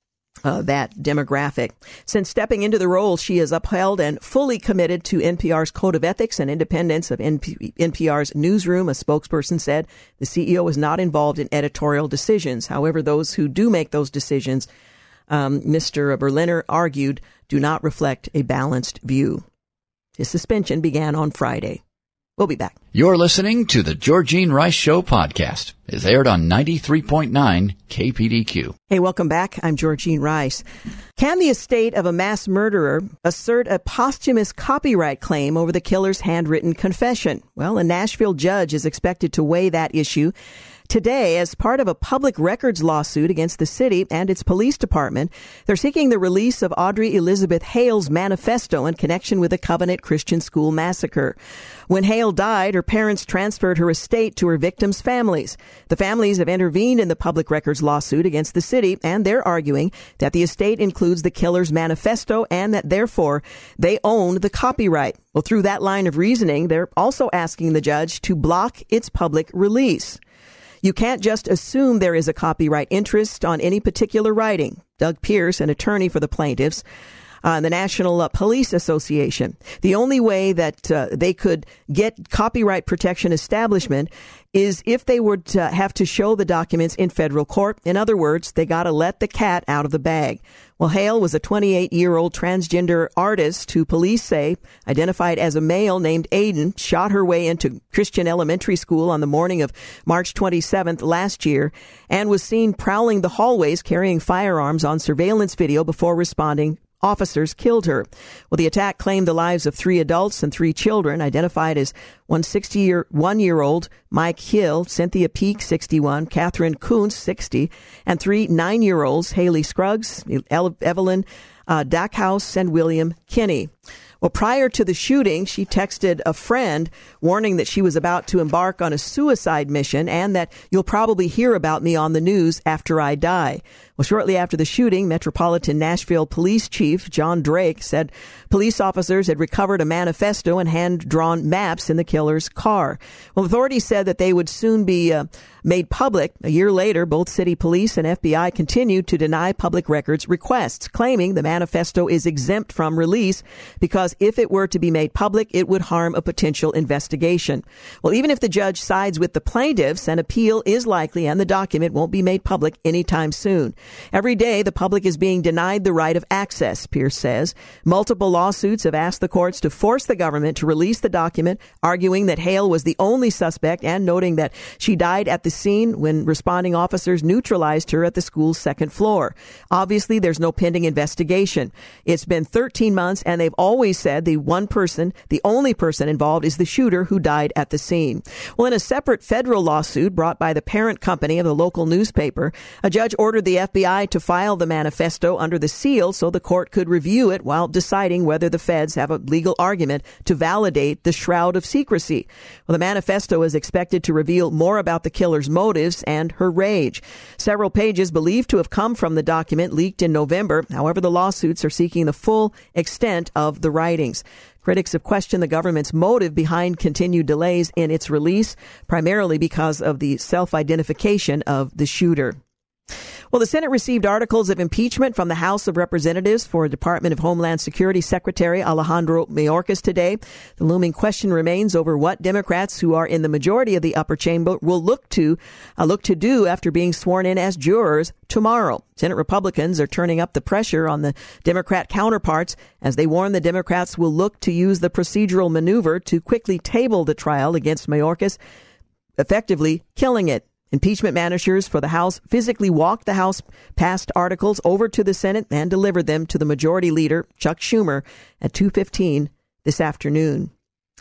uh, that demographic. Since stepping into the role, she has upheld and fully committed to N P R's code of ethics and independence of N P R's newsroom. A spokesperson said the C E O is not involved in editorial decisions. However, those who do make those decisions, um, Mister Berliner argued, do not reflect a balanced view. His suspension began on Friday. We'll be back. You're listening to the Georgene Rice Show podcast. It's aired on ninety-three point nine K P D Q. Hey, welcome back. I'm Georgene Rice. Can the estate of a mass murderer assert a posthumous copyright claim over the killer's handwritten confession? Well, a Nashville judge is expected to weigh that issue today as part of a public records lawsuit against the city and its police department. They're seeking the release of Audrey Elizabeth Hale's manifesto in connection with the Covenant Christian School massacre. When Hale died, her parents transferred her estate to her victims' families. The families have intervened in the public records lawsuit against the city, and they're arguing that the estate includes the killer's manifesto and that, therefore, they own the copyright. Well, through that line of reasoning, they're also asking the judge to block its public release. You can't just assume there is a copyright interest on any particular writing. Doug Pierce, an attorney for the plaintiffs, uh, the National uh, Police Association. The only way that uh, they could get copyright protection establishment is if they would uh, have to show the documents in federal court. In other words, they got to let the cat out of the bag. Well, Hale was a twenty-eight-year-old transgender artist who police say identified as a male named Aiden, shot her way into Christian elementary school on the morning of March twenty-seventh last year, and was seen prowling the hallways carrying firearms on surveillance video before responding. Officers killed her. Well, the attack claimed the lives of three adults and three children, identified as one sixty-one-year-old Mike Hill, Cynthia Peak, sixty-one, Catherine Kuntz, sixty, and three nine-year-olds, Haley Scruggs, Evelyn uh, Dackhouse, and William Kinney. Well, prior to the shooting, she texted a friend warning that she was about to embark on a suicide mission and that you'll probably hear about me on the news after I die. Well, shortly after the shooting, Metropolitan Nashville Police Chief John Drake said police officers had recovered a manifesto and hand-drawn maps in the killer's car. Well, authorities said that they would soon be uh, made public. A year later, both city police and F B I continued to deny public records requests, claiming the manifesto is exempt from release because if it were to be made public, it would harm a potential investigation. Well, even if the judge sides with the plaintiffs, an appeal is likely and the document won't be made public anytime soon. Every day, the public is being denied the right of access, Pierce says. Multiple lawsuits have asked the courts to force the government to release the document, arguing that Hale was the only suspect and noting that she died at the scene when responding officers neutralized her at the school's second floor. Obviously, there's no pending investigation. It's been thirteen months, and they've always said the one person, the only person involved is the shooter who died at the scene. Well, in a separate federal lawsuit brought by the parent company of the local newspaper, a judge ordered the F B I to file the manifesto under the seal so the court could review it while deciding whether the feds have a legal argument to validate the shroud of secrecy. Well, the manifesto is expected to reveal more about the killer's motives and her rage. Several pages believed to have come from the document leaked in November. However, the lawsuits are seeking the full extent of the writings. Critics have questioned the government's motive behind continued delays in its release, primarily because of the self-identification of the shooter. Well, the Senate received articles of impeachment from the House of Representatives for Department of Homeland Security Secretary Alejandro Mayorkas today. The looming question remains over what Democrats who are in the majority of the upper chamber will look to uh, look to do after being sworn in as jurors tomorrow. Senate Republicans are turning up the pressure on the Democrat counterparts as they warn the Democrats will look to use the procedural maneuver to quickly table the trial against Mayorkas, effectively killing it. Impeachment managers for the House physically walked the House-passed articles over to the Senate and delivered them to the Majority Leader, Chuck Schumer, at two fifteen this afternoon.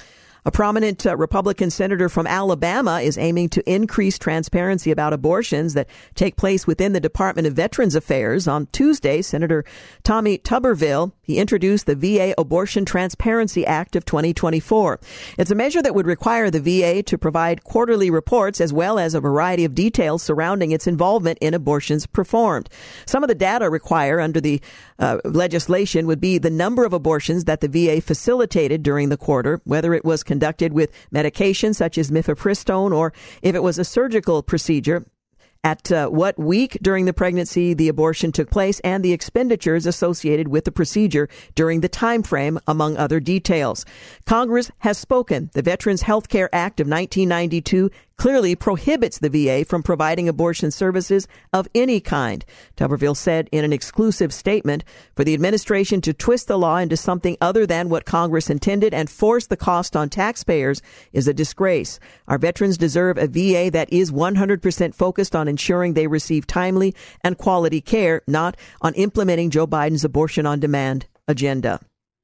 A prominent uh, Republican senator from Alabama is aiming to increase transparency about abortions that take place within the Department of Veterans Affairs. On Tuesday, Senator Tommy Tuberville, he introduced the V A Abortion Transparency Act of twenty twenty-four. It's a measure that would require the V A to provide quarterly reports as well as a variety of details surrounding its involvement in abortions performed. Some of the data required under the uh, legislation would be the number of abortions that the V A facilitated during the quarter, whether it was conducted with medication such as mifepristone, or if it was a surgical procedure, at uh, what week during the pregnancy the abortion took place, and the expenditures associated with the procedure during the time frame, among other details. Congress has spoken. The Veterans Health Care Act of nineteen ninety-two clearly prohibits the V A from providing abortion services of any kind, Tuberville said in an exclusive statement. For the administration to twist the law into something other than what Congress intended and force the cost on taxpayers is a disgrace. Our veterans deserve a V A that is one hundred percent focused on ensuring they receive timely and quality care, not on implementing Joe Biden's abortion on demand agenda.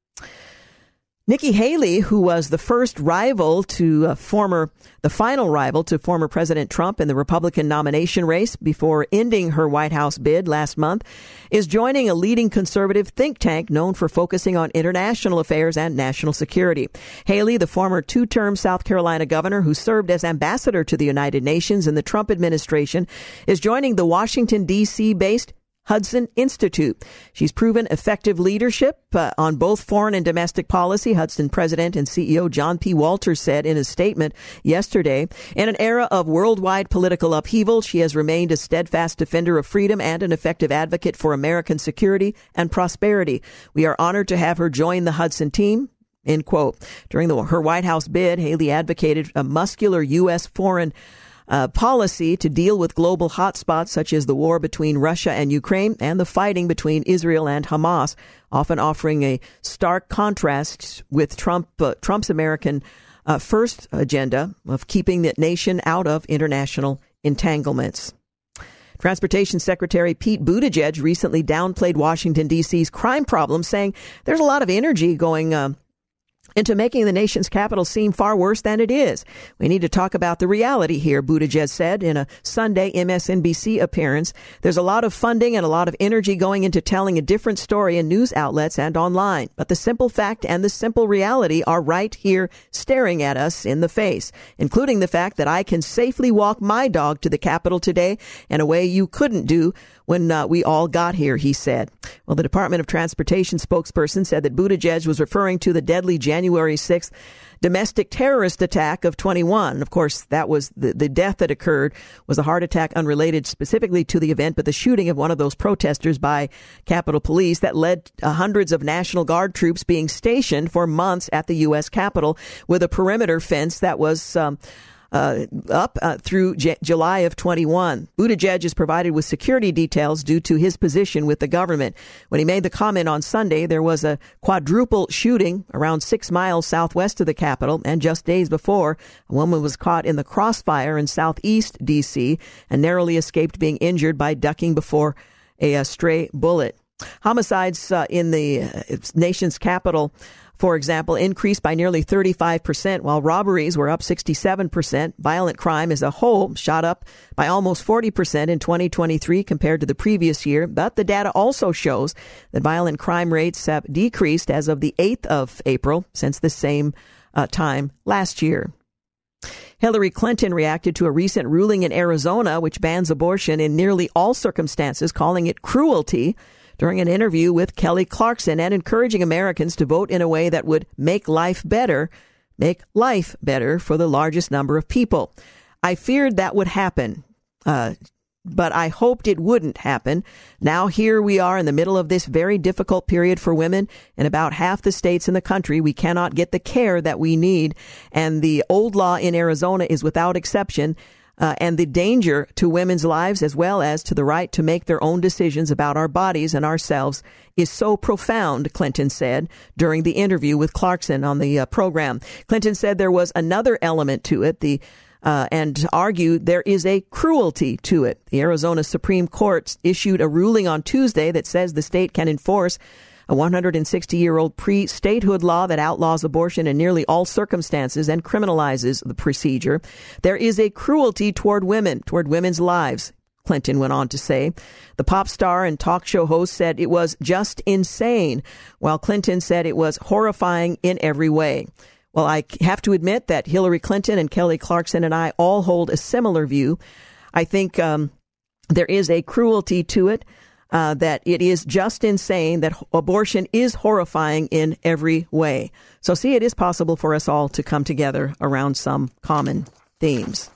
Nikki Haley, who was the first rival to uh, former, the final rival to former President Trump in the Republican nomination race before ending her White House bid last month, is joining a leading conservative think tank known for focusing on international affairs and national security. Haley, the former two-term South Carolina governor who served as ambassador to the United Nations in the Trump administration, is joining the Washington, D C-based Hudson Institute. She's proven effective leadership uh, on both foreign and domestic policy, Hudson President and C E O John P. Walters said in a statement yesterday. In an era of worldwide political upheaval, she has remained a steadfast defender of freedom and an effective advocate for American security and prosperity. We are honored to have her join the Hudson team. End quote. During the, her White House bid, Haley advocated a muscular U S foreign Uh, policy to deal with global hotspots such as the war between Russia and Ukraine and the fighting between Israel and Hamas, often offering a stark contrast with Trump, uh, Trump's American uh, first agenda of keeping the nation out of international entanglements. Transportation Secretary Pete Buttigieg recently downplayed Washington, D C's crime problem, saying there's a lot of energy going uh, into making the nation's capital seem far worse than it is. We need to talk about the reality here, Buttigieg said in a Sunday M S N B C appearance. There's a lot of funding and a lot of energy going into telling a different story in news outlets and online. But the simple fact and the simple reality are right here staring at us in the face, including the fact that I can safely walk my dog to the Capitol today in a way you couldn't do when uh, we all got here, he said. Well, the Department of Transportation spokesperson said that Buttigieg was referring to the deadly January sixth domestic terrorist attack of twenty-one. Of course, that was the, the death that occurred was a heart attack unrelated specifically to the event, but the shooting of one of those protesters by Capitol Police that led uh, hundreds of National Guard troops being stationed for months at the U S Capitol with a perimeter fence that was um, Uh, up uh, through J- July of twenty-one. Buttigieg is provided with security details due to his position with the government. When he made the comment on Sunday, there was a quadruple shooting around six miles southwest of the Capitol, and just days before, a woman was caught in the crossfire in southeast D C and narrowly escaped being injured by ducking before a, a stray bullet. Homicides uh, in the uh, nation's capital, for example, increased by nearly thirty-five percent, while robberies were up sixty-seven percent. Violent crime as a whole shot up by almost forty percent in twenty twenty-three compared to the previous year. But the data also shows that violent crime rates have decreased as of the eighth of April since the same uh, time last year. Hillary Clinton reacted to a recent ruling in Arizona which bans abortion in nearly all circumstances, calling it cruelty, during an interview with Kelly Clarkson, and encouraging Americans to vote in a way that would make life better, make life better for the largest number of people. I feared that would happen, uh, but I hoped it wouldn't happen. Now here we are in the middle of this very difficult period for women. In about half the states in the country, we cannot get the care that we need. And the old law in Arizona is without exception. Uh, and the danger to women's lives, as well as to the right to make their own decisions about our bodies and ourselves, is so profound, Clinton said during the interview with Clarkson on the uh, program. Clinton said there was another element to it, the uh, and argued there is a cruelty to it. The Arizona Supreme Court issued a ruling on Tuesday that says the state can enforce a one hundred sixty-year-old pre-statehood law that outlaws abortion in nearly all circumstances and criminalizes the procedure. There is a cruelty toward women, toward women's lives, Clinton went on to say. The pop star and talk show host said it was just insane, while Clinton said it was horrifying in every way. Well, I have to admit that Hillary Clinton and Kelly Clarkson and I all hold a similar view. I think um, there is a cruelty to it. uh, that it is just insane, that abortion is horrifying in every way. So see, it is possible for us all to come together around some common themes.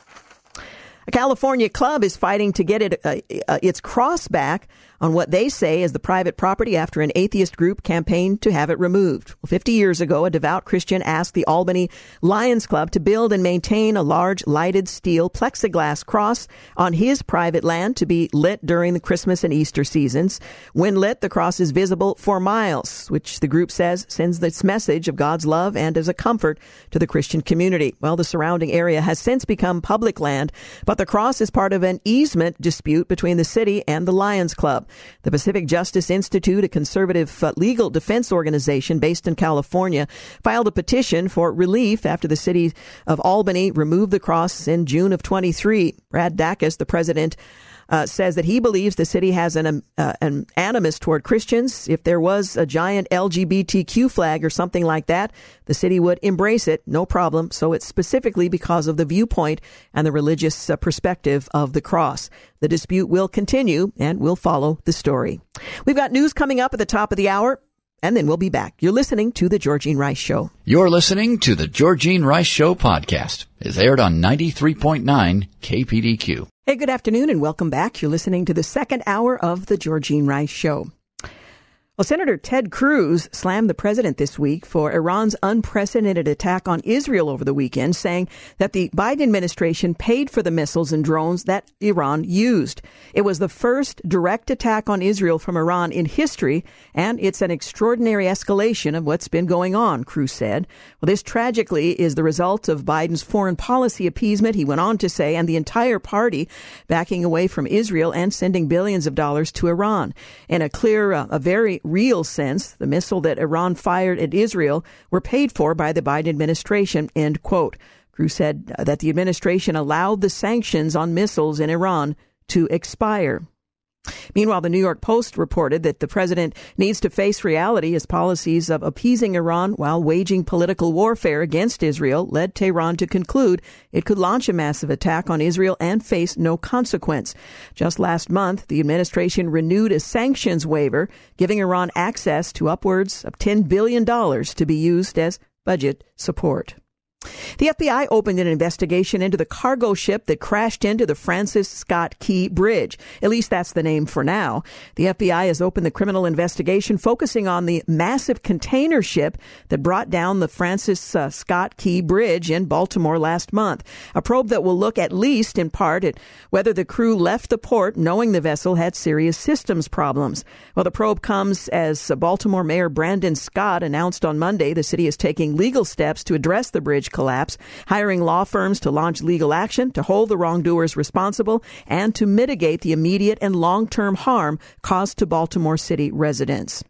A California club is fighting to get it, uh, uh, its cross back on what they say is the private property after an atheist group campaigned to have it removed. Well, fifty years ago, a devout Christian asked the Albany Lions Club to build and maintain a large lighted steel plexiglass cross on his private land to be lit during the Christmas and Easter seasons. When lit, the cross is visible for miles, which the group says sends this message of God's love and as a comfort to the Christian community. Well, the surrounding area has since become public land, but the cross is part of an easement dispute between the city and the Lions Club. The Pacific Justice Institute, a conservative uh, legal defense organization based in California, filed a petition for relief after the city of Albany removed the cross in June of twenty-three. Brad Dacus, the president, Uh, says that he believes the city has an, um, uh, an animus toward Christians. If there was a giant L G B T Q flag or something like that, the city would embrace it, no problem. So it's specifically because of the viewpoint and the religious uh, perspective of the cross. The dispute will continue, and we'll follow the story. We've got news coming up at the top of the hour, and then we'll be back. You're listening to The Georgene Rice Show. You're listening to The Georgene Rice Show podcast. It's aired on ninety-three point nine K P D Q. Hey, good afternoon and welcome back. You're listening to the second hour of The Georgene Rice Show. Well, Senator Ted Cruz slammed the president this week for Iran's unprecedented attack on Israel over the weekend, saying that the Biden administration paid for the missiles and drones that Iran used. It was the first direct attack on Israel from Iran in history, and it's an extraordinary escalation of what's been going on, Cruz said. Well, this tragically is the result of Biden's foreign policy appeasement, he went on to say, and the entire party backing away from Israel and sending billions of dollars to Iran. In a clear, uh, a very real sense, the missile that Iran fired at Israel were paid for by the Biden administration, end quote. Cruz said that the administration allowed the sanctions on missiles in Iran to expire. Meanwhile, the New York Post reported that the president needs to face reality as policies of appeasing Iran while waging political warfare against Israel led Tehran to conclude it could launch a massive attack on Israel and face no consequence. Just last month, the administration renewed a sanctions waiver, giving Iran access to upwards of ten billion dollars to be used as budget support. The F B I opened an investigation into the cargo ship that crashed into the Francis Scott Key Bridge. At least that's the name for now. The F B I has opened the criminal investigation focusing on the massive container ship that brought down the Francis uh, Scott Key Bridge in Baltimore last month. A probe that will look at least in part at whether the crew left the port knowing the vessel had serious systems problems. Well, the probe comes as uh, Baltimore Mayor Brandon Scott announced on Monday the city is taking legal steps to address the bridge collapse, hiring law firms to launch legal action, to hold the wrongdoers responsible, and to mitigate the immediate and long-term harm caused to Baltimore City residents.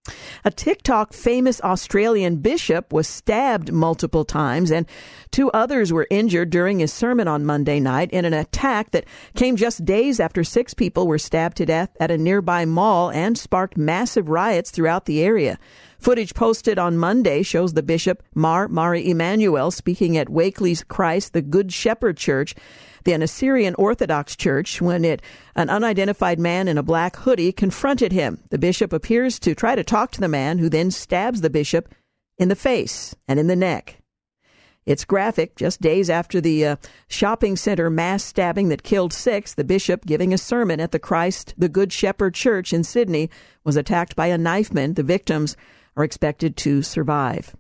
A TikTok famous Australian bishop was stabbed multiple times, and two others were injured during his sermon on Monday night in an attack that came just days after six people were stabbed to death at a nearby mall and sparked massive riots throughout the area. Footage posted on Monday shows the bishop, Mar Mari Emanuel, speaking at Wakely's Christ, the Good Shepherd Church, the Assyrian Orthodox Church, when it an unidentified man in a black hoodie confronted him. The bishop appears to try to talk to the man, who then stabs the bishop in the face and in the neck. It's graphic. Just days after the uh, shopping center mass stabbing that killed six, the bishop giving a sermon at the Christ, the Good Shepherd Church in Sydney was attacked by a knifeman. The victims are expected to survive.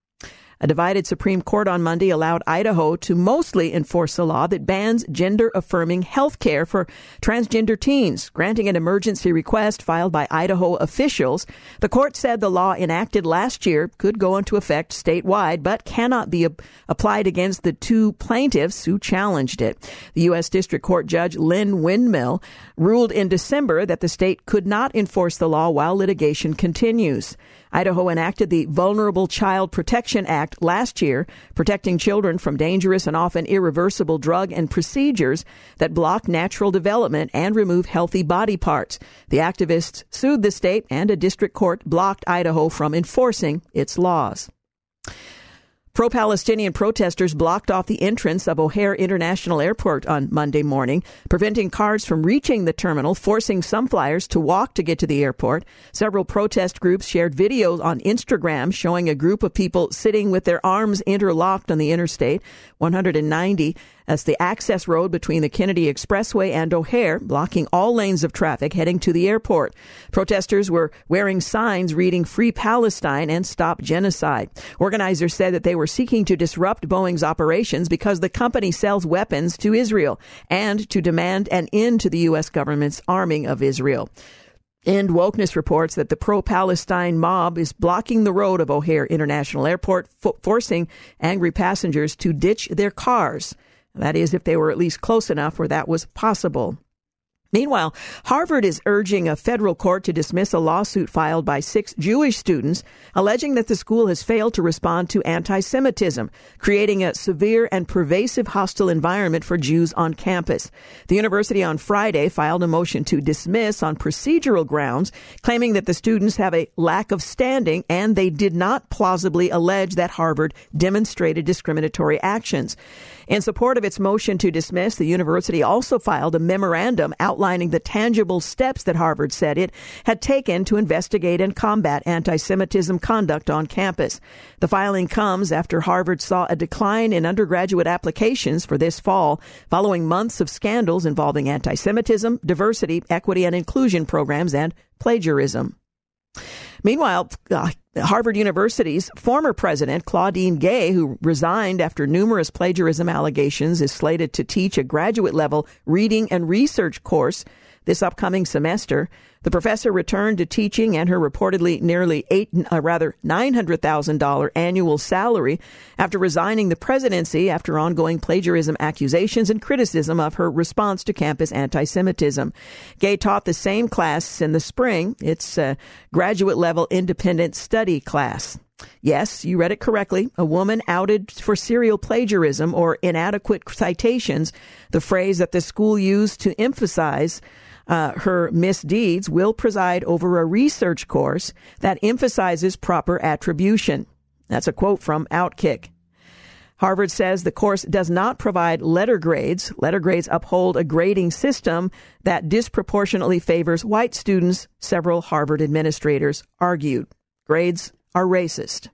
A divided Supreme Court on Monday allowed Idaho to mostly enforce a law that bans gender-affirming health care for transgender teens, granting an emergency request filed by Idaho officials. The court said the law enacted last year could go into effect statewide, but cannot be ap- applied against the two plaintiffs who challenged it. The U S District Court Judge Lynn Windmill ruled in December that the state could not enforce the law while litigation continues. Idaho enacted the Vulnerable Child Protection Act last year, protecting children from dangerous and often irreversible drug and procedures that block natural development and remove healthy body parts. The activists sued the state, and a district court blocked Idaho from enforcing its laws. Pro-Palestinian protesters blocked off the entrance of O'Hare International Airport on Monday morning, preventing cars from reaching the terminal, forcing some flyers to walk to get to the airport. Several protest groups shared videos on Instagram showing a group of people sitting with their arms interlocked on the interstate. one hundred ninety, that's the access road between the Kennedy Expressway and O'Hare, blocking all lanes of traffic heading to the airport. Protesters were wearing signs reading Free Palestine and Stop Genocide. Organizers said that they were seeking to disrupt Boeing's operations because the company sells weapons to Israel and to demand an end to the U S government's arming of Israel. End Wokeness reports that the pro-Palestine mob is blocking the road of O'Hare International Airport, fo- forcing angry passengers to ditch their cars. That is, if they were at least close enough where that was possible. Meanwhile, Harvard is urging a federal court to dismiss a lawsuit filed by six Jewish students alleging that the school has failed to respond to anti-Semitism, creating a severe and pervasive hostile environment for Jews on campus. The university on Friday filed a motion to dismiss on procedural grounds, claiming that the students have a lack of standing and they did not plausibly allege that Harvard demonstrated discriminatory actions. In support of its motion to dismiss, the university also filed a memorandum outlining the tangible steps that Harvard said it had taken to investigate and combat anti-Semitism conduct on campus. The filing comes after Harvard saw a decline in undergraduate applications for this fall, following months of scandals involving anti-Semitism, diversity, equity, and inclusion programs, and plagiarism. Meanwhile, uh, Harvard University's former president, Claudine Gay, who resigned after numerous plagiarism allegations, is slated to teach a graduate-level reading and research course this upcoming semester. The professor returned to teaching and her reportedly nearly eight, uh, rather nine hundred thousand dollars annual salary after resigning the presidency after ongoing plagiarism accusations and criticism of her response to campus anti-Semitism. Gay taught the same class in the spring. It's a graduate-level independent study class. Yes, you read it correctly. A woman outed for serial plagiarism or inadequate citations, the phrase that the school used to emphasize Uh, her misdeeds, will preside over a research course that emphasizes proper attribution. That's a quote from Outkick. Harvard says the course does not provide letter grades. Letter grades uphold a grading system that disproportionately favors white students, several Harvard administrators argued. Grades are racist.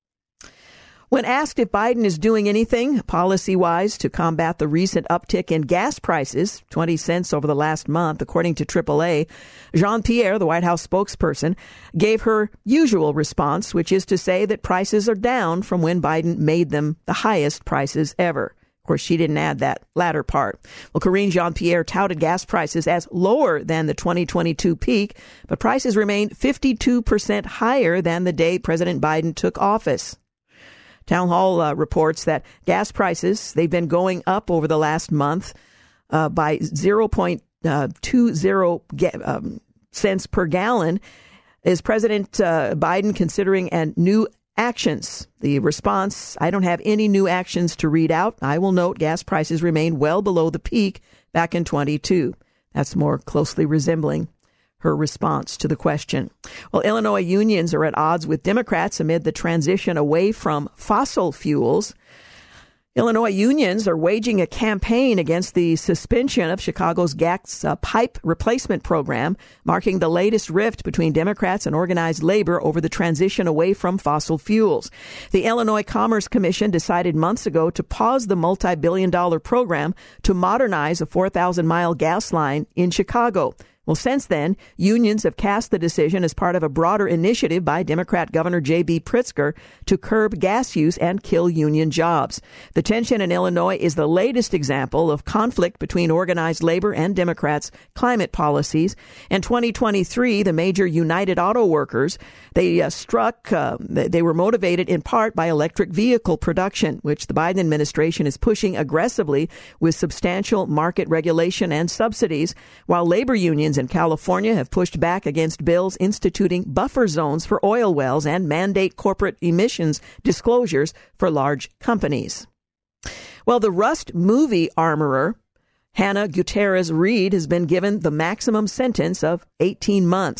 When asked if Biden is doing anything policy-wise to combat the recent uptick in gas prices, twenty cents over the last month, according to triple A, Jean-Pierre, the White House spokesperson, gave her usual response, which is to say that prices are down from when Biden made them the highest prices ever. Of course, she didn't add that latter part. Well, Karine Jean-Pierre touted gas prices as lower than the twenty twenty-two peak, but prices remained fifty-two percent higher than the day President Biden took office. Town Hall uh, reports that gas prices, they've been going up over the last month uh, by zero point two zero ga- um, cents per gallon. Is President uh, Biden considering and new actions? The response, I don't have any new actions to read out. I will note gas prices remain well below the peak back in twenty-two. That's more closely resembling her response to the question. Well, Illinois unions are at odds with Democrats amid the transition away from fossil fuels. Illinois unions are waging a campaign against the suspension of Chicago's gas uh, pipe replacement program, marking the latest rift between Democrats and organized labor over the transition away from fossil fuels. The Illinois Commerce Commission decided months ago to pause the multi-billion dollar program to modernize a four thousand mile gas line in Chicago. Well, since then, unions have cast the decision as part of a broader initiative by Democrat Governor J B Pritzker to curb gas use and kill union jobs. The tension in Illinois is the latest example of conflict between organized labor and Democrats' climate policies. In twenty twenty-three, the major United Auto Workers, they uh, struck, uh, they were motivated in part by electric vehicle production, which the Biden administration is pushing aggressively with substantial market regulation and subsidies, while labor unions in California have pushed back against bills instituting buffer zones for oil wells and mandate corporate emissions disclosures for large companies. Well, the Rust movie armorer, Hannah Gutierrez Reed, has been given the maximum sentence of eighteen months.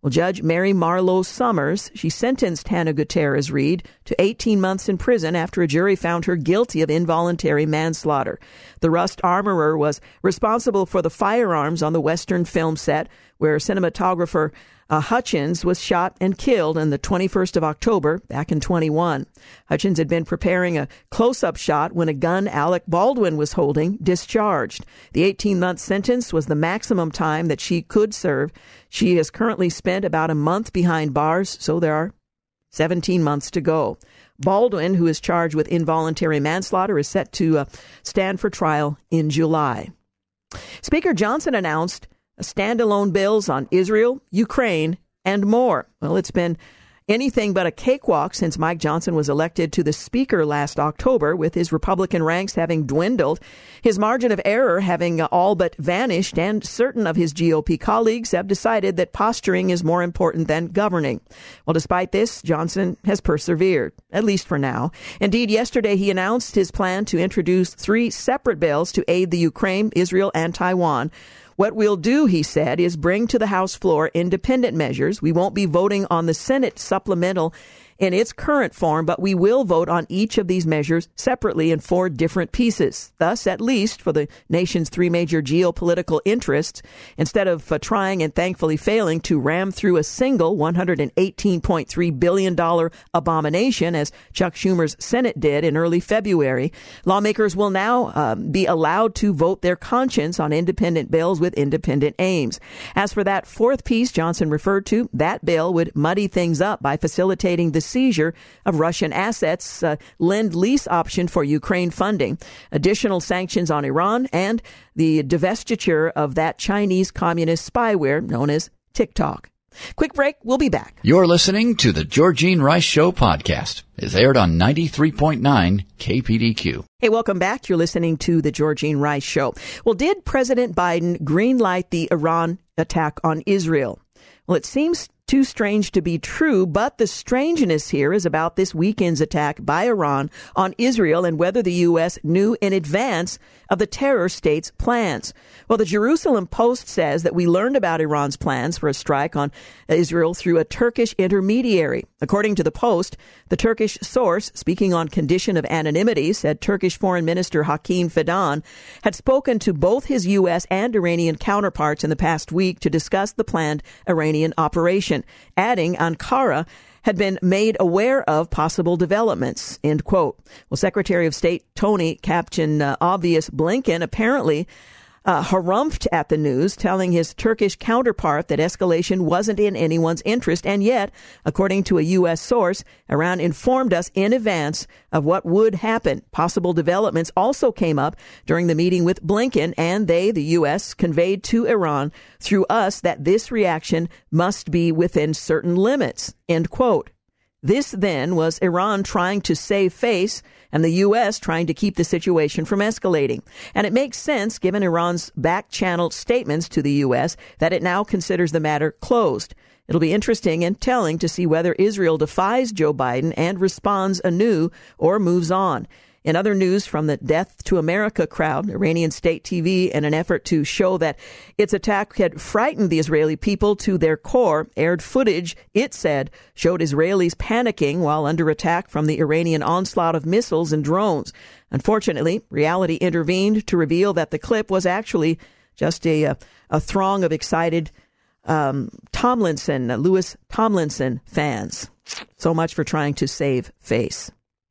Well, Judge Mary Marlowe Summers, she sentenced Hannah Gutierrez Reed to eighteen months in prison after a jury found her guilty of involuntary manslaughter. The Rust armorer was responsible for the firearms on the Western film set where cinematographer uh, Hutchins was shot and killed on the twenty-first of October back in twenty-one. Hutchins had been preparing a close-up shot when a gun Alec Baldwin was holding discharged. The eighteen-month sentence was the maximum time that she could serve. She has currently spent about a month behind bars, so there are seventeen months to go. Baldwin, who is charged with involuntary manslaughter, is set to uh, stand for trial in July. Speaker Johnson announced standalone bills on Israel, Ukraine, and more. Well, it's been anything but a cakewalk since Mike Johnson was elected to the Speaker last October, with his Republican ranks having dwindled, his margin of error having all but vanished, and certain of his G O P colleagues have decided that posturing is more important than governing. Well, despite this, Johnson has persevered, at least for now. Indeed, yesterday he announced his plan to introduce three separate bills to aid the Ukraine, Israel, and Taiwan. What we'll do, he said, is bring to the House floor independent measures. We won't be voting on the Senate supplemental in its current form, but we will vote on each of these measures separately in four different pieces. Thus, at least for the nation's three major geopolitical interests, instead of uh, trying and thankfully failing to ram through a single one hundred eighteen point three billion dollars abomination, as Chuck Schumer's Senate did in early February, lawmakers will now uh, be allowed to vote their conscience on independent bills with independent aims. As for that fourth piece Johnson referred to, that bill would muddy things up by facilitating the seizure of Russian assets, uh, lend-lease option for Ukraine funding, additional sanctions on Iran, and the divestiture of that Chinese communist spyware known as TikTok. Quick break. We'll be back. You're listening to the Georgene Rice Show podcast. It's aired on ninety-three point nine K P D Q. Hey, welcome back. You're listening to the Georgene Rice Show. Well, did President Biden greenlight the Iran attack on Israel? Well, it seems too strange to be true, but the strangeness here is about this weekend's attack by Iran on Israel and whether the U S knew in advance of the terror state's plans. Well, the Jerusalem Post says that we learned about Iran's plans for a strike on Israel through a Turkish intermediary. According to the Post, the Turkish source, speaking on condition of anonymity, said Turkish Foreign Minister Hakim Fidan had spoken to both his U S and Iranian counterparts in the past week to discuss the planned Iranian operation, adding Ankara had been made aware of possible developments, end quote. Well, Secretary of State Tony Captain uh, Obvious Blinken apparently uh, harumphed at the news, telling his Turkish counterpart that escalation wasn't in anyone's interest. And yet, according to a U S source, Iran informed us in advance of what would happen. Possible developments also came up during the meeting with Blinken, and they, the U S, conveyed to Iran through us that this reaction must be within certain limits, end quote. This then was Iran trying to save face and the U S trying to keep the situation from escalating. And it makes sense, given Iran's back-channeled statements to the U S, that it now considers the matter closed. It'll be interesting and telling to see whether Israel defies Joe Biden and responds anew or moves on. In other news from the Death to America crowd, Iranian state T V, in an effort to show that its attack had frightened the Israeli people to their core, aired footage, it said, showed Israelis panicking while under attack from the Iranian onslaught of missiles and drones. Unfortunately, reality intervened to reveal that the clip was actually just a, a, a throng of excited um, Tomlinson, Lewis Tomlinson fans. So much for trying to save face.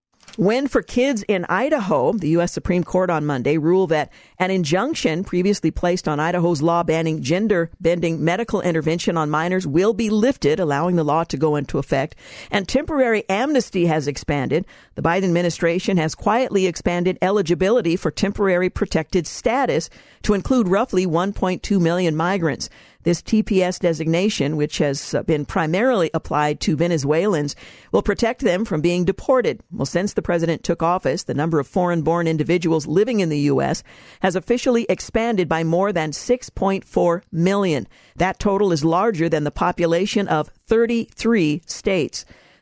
Win for kids in Idaho. The U S Supreme Court on Monday ruled that an injunction previously placed on Idaho's law banning gender-bending medical intervention on minors will be lifted, allowing the law to go into effect. And temporary amnesty has expanded. The Biden administration has quietly expanded eligibility for temporary protected status to include roughly one point two million migrants. This T P S designation, which has been primarily applied to Venezuelans, will protect them from being deported. Well, since the president took office, the number of foreign-born individuals living in the U S has officially expanded by more than six point four million. That total is larger than the population of thirty-three states.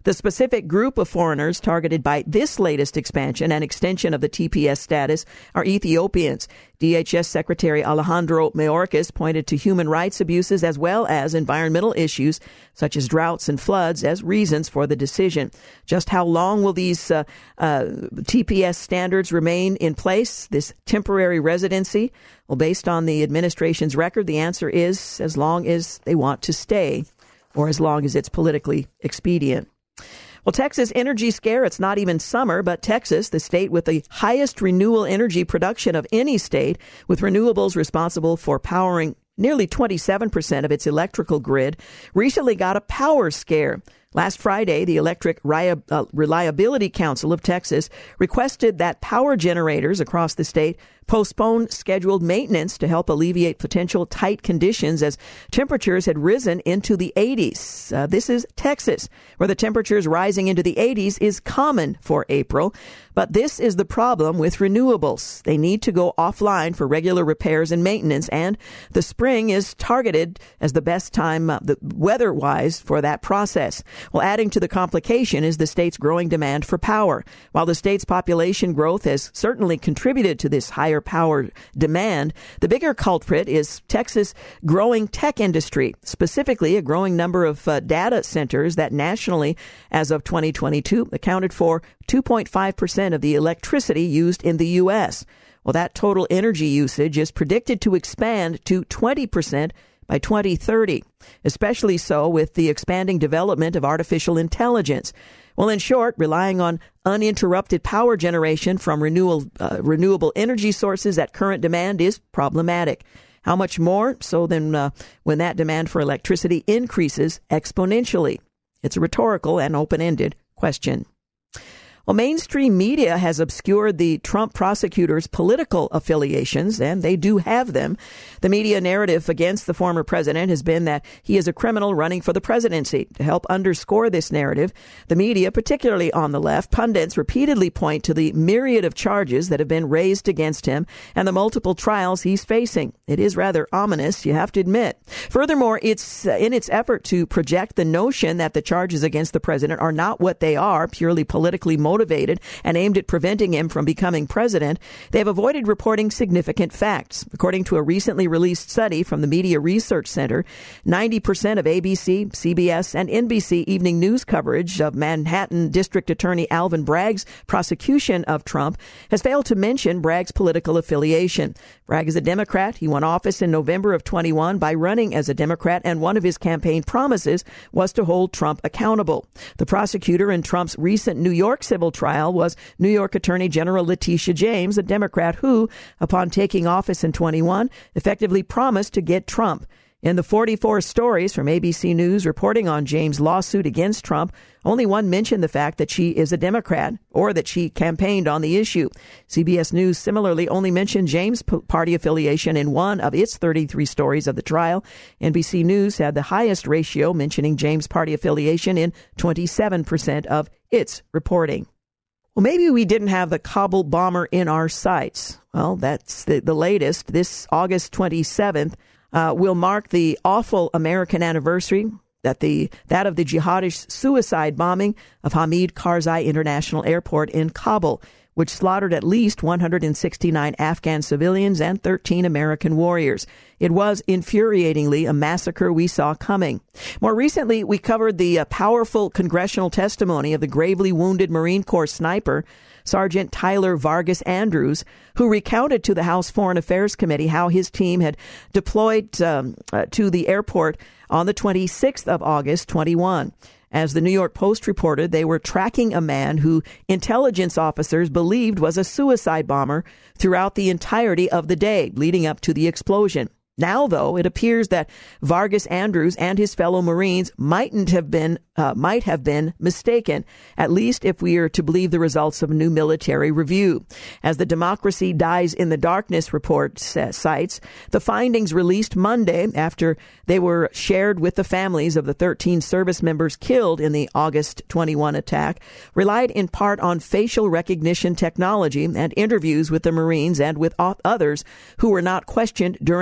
The specific group of foreigners targeted by this latest expansion and extension of the T P S status are Ethiopians. D H S Secretary Alejandro Mayorkas pointed to human rights abuses as well as environmental issues such as droughts and floods as reasons for the decision. Just how long will these uh, uh, T P S standards remain in place, this temporary residency? Well, based on the administration's record, the answer is as long as they want to stay or as long as it's politically expedient. Well, Texas energy scare, it's not even summer, but Texas, the state with the highest renewable energy production of any state, with renewables responsible for powering nearly twenty-seven percent of its electrical grid, recently got a power scare. Last Friday, the Electric Reliability Council of Texas requested that power generators across the state postpone scheduled maintenance to help alleviate potential tight conditions as temperatures had risen into the eighties. Uh, this is Texas, where the temperatures rising into the eighties is common for April. But this is the problem with renewables. They need to go offline for regular repairs and maintenance, and the spring is targeted as the best time uh, the weather-wise for that process. Well, adding to the complication is the state's growing demand for power. While the state's population growth has certainly contributed to this higher power demand, the bigger culprit is Texas' growing tech industry, specifically a growing number of uh, data centers that nationally, as of twenty twenty-two, accounted for two point five percent of the electricity used in the U S. Well, that total energy usage is predicted to expand to twenty percent by twenty thirty, especially so with the expanding development of artificial intelligence. Well, in short, relying on uninterrupted power generation from renewable, uh, renewable energy sources at current demand is problematic. How much more so than uh, when that demand for electricity increases exponentially? It's a rhetorical and open-ended question. Well, mainstream media has obscured the Trump prosecutors' political affiliations, and they do have them. The media narrative against the former president has been that he is a criminal running for the presidency. To help underscore this narrative, the media, particularly on the left, pundits repeatedly point to the myriad of charges that have been raised against him and the multiple trials he's facing. It is rather ominous, you have to admit. Furthermore, it's uh, in its effort to project the notion that the charges against the president are not what they are, purely politically motivated. motivated and aimed at preventing him from becoming president, they have avoided reporting significant facts. According to a recently released study from the Media Research Center, ninety percent of A B C, C B S, and N B C evening news coverage of Manhattan District Attorney Alvin Bragg's prosecution of Trump has failed to mention Bragg's political affiliation. Bragg is a Democrat. He won office in November of twenty-one by running as a Democrat, and one of his campaign promises was to hold Trump accountable. The prosecutor in Trump's recent New York civil trial was New York Attorney General Letitia James, a Democrat who, upon taking office in twenty-one, effectively promised to get Trump. In the forty-four stories from A B C News reporting on James' lawsuit against Trump, only one mentioned the fact that she is a Democrat or that she campaigned on the issue. C B S News similarly only mentioned James' party affiliation in one of its thirty-three stories of the trial. N B C News had the highest ratio mentioning James' party affiliation in twenty-seven percent of its reporting. Well, maybe we didn't have the Kabul bomber in our sights. Well, that's the, the latest. This August twenty-seventh uh, will mark the awful American anniversary that the that of the jihadist suicide bombing of Hamid Karzai International Airport in Kabul, which slaughtered at least one hundred sixty-nine Afghan civilians and thirteen American warriors. It was infuriatingly a massacre we saw coming. More recently, we covered the uh, powerful congressional testimony of the gravely wounded Marine Corps sniper, Sergeant Tyler Vargas Andrews, who recounted to the House Foreign Affairs Committee how his team had deployed um, uh, to the airport on the twenty-sixth of August, twenty-one. As the New York Post reported, they were tracking a man who intelligence officers believed was a suicide bomber throughout the entirety of the day leading up to the explosion. Now, though, it appears that Vargas Andrews and his fellow Marines mightn't have been, uh, might have been mistaken, at least if we are to believe the results of a new military review. As the Democracy Dies in the Darkness report cites, the findings released Monday after they were shared with the families of the thirteen service members killed in the August twenty-one attack relied in part on facial recognition technology and interviews with the Marines and with others who were not questioned during a previous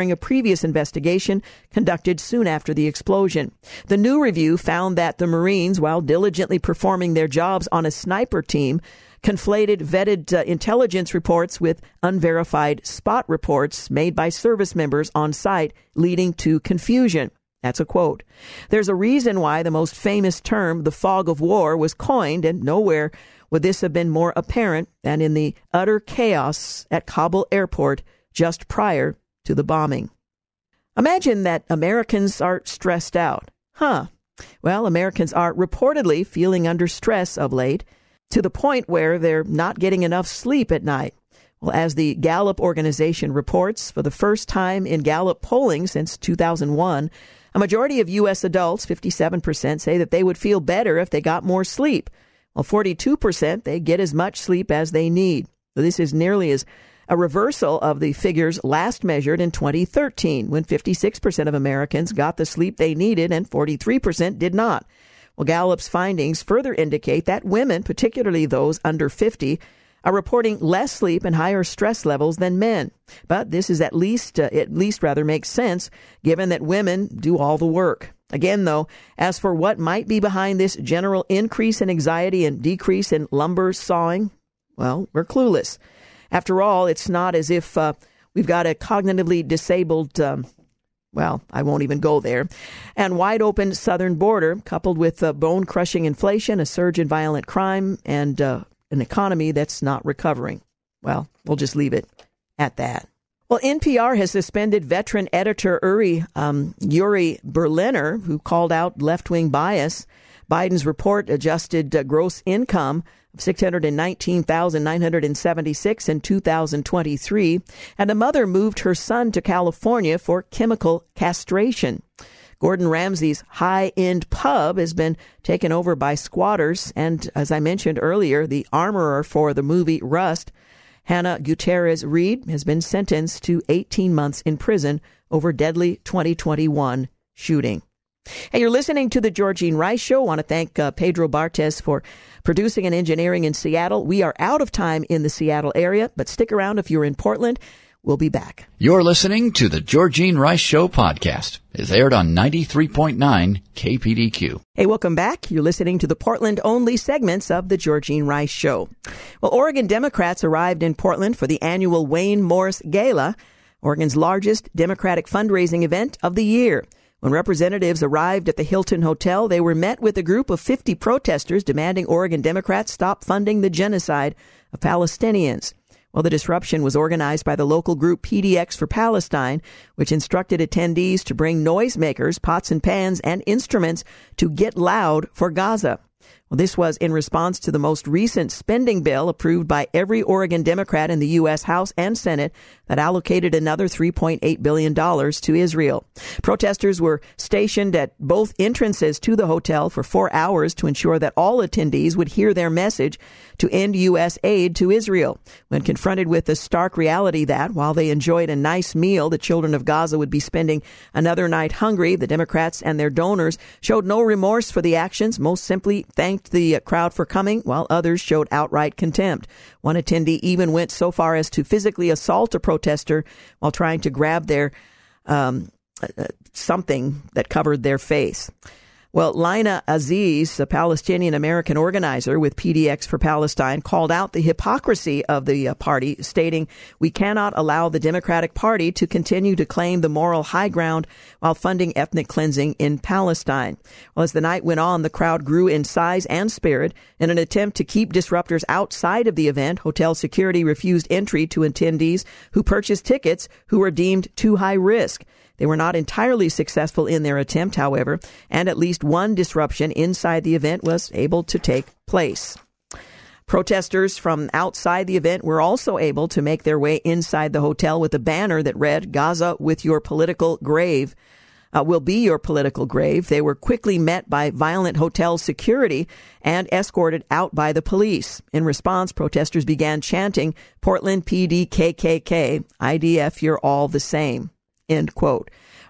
previous investigation conducted soon after the explosion. The new review found that the Marines, while diligently performing their jobs on a sniper team, conflated vetted uh, intelligence reports with unverified spot reports made by service members on site, leading to confusion. That's a quote. There's a reason why the most famous term, the fog of war, was coined, and nowhere would this have been more apparent than in the utter chaos at Kabul airport just prior to the bombing. Imagine that Americans are stressed out. Huh. Well, Americans are reportedly feeling under stress of late, to the point where they're not getting enough sleep at night. Well, as the Gallup organization reports, for the first time in Gallup polling since two thousand one, a majority of U S adults, fifty-seven percent, say that they would feel better if they got more sleep. While forty-two percent, they get as much sleep as they need. So this is nearly as a reversal of the figures last measured in twenty thirteen, when fifty-six percent of Americans got the sleep they needed and forty-three percent did not. Well, Gallup's findings further indicate that women, particularly those under fifty, are reporting less sleep and higher stress levels than men. But this is at least, uh, at least rather makes sense, given that women do all the work. Again, though, as for what might be behind this general increase in anxiety and decrease in lumber sawing, well, we're clueless. After all, it's not as if uh, we've got a cognitively disabled um, Well, I won't even go there. And wide open southern border, coupled with uh, bone-crushing inflation, a surge in violent crime, and uh, an economy that's not recovering. Well, we'll just leave it at that. Well, N P R has suspended veteran editor Uri, um, Yuri Berliner, who called out left-wing bias. Biden's report adjusted uh, gross income of six hundred nineteen thousand nine hundred seventy-six dollars in two thousand twenty-three, and a mother moved her son to California for chemical castration. Gordon Ramsay's high-end pub has been taken over by squatters, and as I mentioned earlier, the armorer for the movie Rust, Hannah Gutierrez Reed, has been sentenced to eighteen months in prison over deadly twenty twenty-one shooting. Hey, you're listening to the Georgene Rice Show. I want to thank uh, Pedro Bartes for producing and engineering in Seattle. We are out of time in the Seattle area, but stick around if you're in Portland. We'll be back. You're listening to the Georgene Rice Show podcast. It's aired on ninety-three point nine K P D Q. Hey, welcome back. You're listening to the Portland-only segments of the Georgene Rice Show. Well, Oregon Democrats arrived in Portland for the annual Wayne Morris Gala, Oregon's largest Democratic fundraising event of the year. When representatives arrived at the Hilton Hotel, they were met with a group of fifty protesters demanding Oregon Democrats stop funding the genocide of Palestinians. Well, the disruption was organized by the local group P D X for Palestine, which instructed attendees to bring noisemakers, pots and pans, and instruments to get loud for Gaza. Well, this was in response to the most recent spending bill approved by every Oregon Democrat in the U S House and Senate that allocated another three point eight billion dollars to Israel. Protesters were stationed at both entrances to the hotel for four hours to ensure that all attendees would hear their message to end U S aid to Israel. When confronted with the stark reality that, while they enjoyed a nice meal, the children of Gaza would be spending another night hungry, the Democrats and their donors showed no remorse for the actions, most simply thanked the crowd for coming, while others showed outright contempt. One attendee even went so far as to physically assault a protester while trying to grab their um, uh, something that covered their face. Well, Lina Aziz, a Palestinian-American organizer with P D X for Palestine, called out the hypocrisy of the uh, party, stating, "We cannot allow the Democratic Party to continue to claim the moral high ground while funding ethnic cleansing in Palestine." Well, as the night went on, the crowd grew in size and spirit. In an attempt to keep disruptors outside of the event, hotel security refused entry to attendees who purchased tickets who were deemed too high risk. They were not entirely successful in their attempt, however, and at least one disruption inside the event was able to take place. Protesters from outside the event were also able to make their way inside the hotel with a banner that read, "Gaza with your political grave uh, will be your political grave." They were quickly met by violent hotel security and escorted out by the police. In response, protesters began chanting, "Portland P D K K K, I D F, you're all the same." End quote.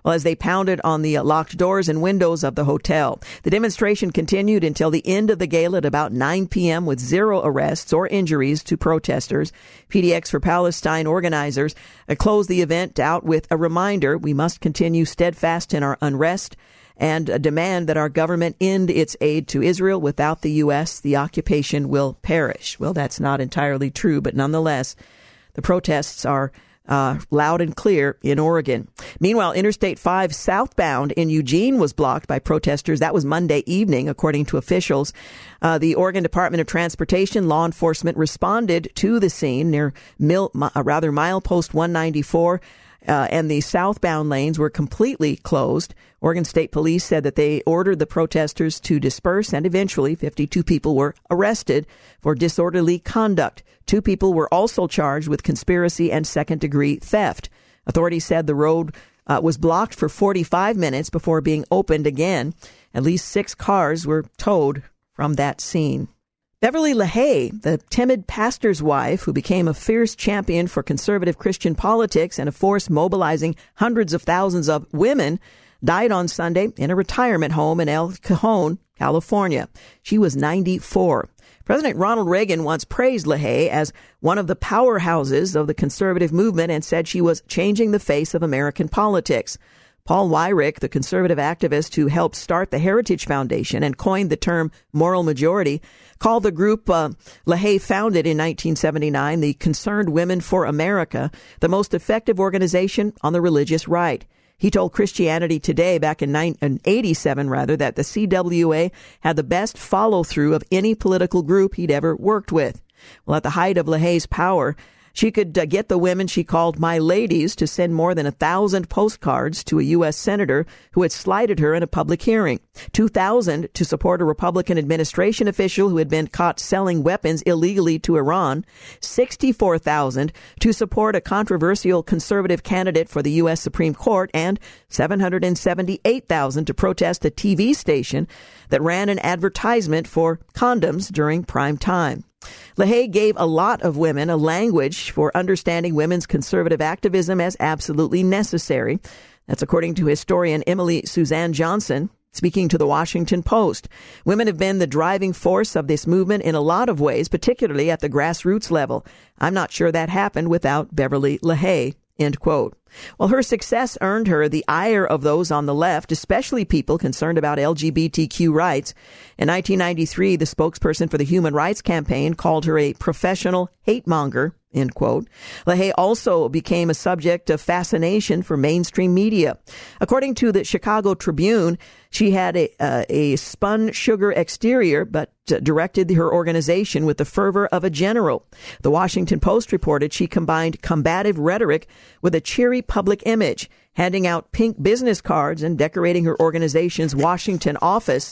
well, as they pounded on the locked doors and windows of the hotel. The demonstration continued until the end of the gala at about nine p.m. with zero arrests or injuries to protesters. P D X for Palestine organizers closed the event out with a reminder: we must continue steadfast in our unrest and a demand that our government end its aid to Israel. Without the U S, the occupation will perish. Well, that's not entirely true, but nonetheless, the protests are uh, loud and clear in Oregon. Meanwhile, Interstate five southbound in Eugene was blocked by protesters. That was Monday evening, according to officials. Uh, the Oregon Department of Transportation law enforcement responded to the scene near Mil, uh, rather milepost one ninety-four. Uh, and the southbound lanes were completely closed. Oregon State Police said that they ordered the protesters to disperse, and eventually fifty-two people were arrested for disorderly conduct. Two people were also charged with conspiracy and second-degree theft. Authorities said the road uh, was blocked for forty-five minutes before being opened again. At least six cars were towed from that scene. Beverly LaHaye, the timid pastor's wife who became a fierce champion for conservative Christian politics and a force mobilizing hundreds of thousands of women, died on Sunday in a retirement home in El Cajon, California. She was ninety-four. President Ronald Reagan once praised LaHaye as one of the powerhouses of the conservative movement and said she was changing the face of American politics. Paul Weyrich, the conservative activist who helped start the Heritage Foundation and coined the term moral majority, called the group uh, LaHaye founded in nineteen seventy-nine the Concerned Women for America the most effective organization on the religious right. He told Christianity Today back in eighty-seven rather that the C W A had the best follow-through of any political group he'd ever worked with. Well, at the height of LaHaye's power, she could uh, get the women she called my ladies to send more than a thousand postcards to a U S senator who had slighted her in a public hearing, two thousand to support a Republican administration official who had been caught selling weapons illegally to Iran, sixty-four thousand to support a controversial conservative candidate for the U S Supreme Court, and seven hundred seventy-eight thousand to protest a T V station that ran an advertisement for condoms during prime time. LaHaye gave a lot of women a language for understanding women's conservative activism as absolutely necessary. That's according to historian Emily Suzanne Johnson, speaking to the Washington Post. Women have been the driving force of this movement in a lot of ways, particularly at the grassroots level. I'm not sure that happened without Beverly LaHaye. End quote. Well, her success earned her the ire of those on the left, especially people concerned about L G B T Q rights. In nineteen ninety-three, the spokesperson for the Human Rights Campaign called her a professional hate monger. End quote. LaHaye also became a subject of fascination for mainstream media. According to the Chicago Tribune, she had a, uh, a spun sugar exterior, but uh, directed her organization with the fervor of a general. The Washington Post reported she combined combative rhetoric with a cheery public image, handing out pink business cards and decorating her organization's Washington office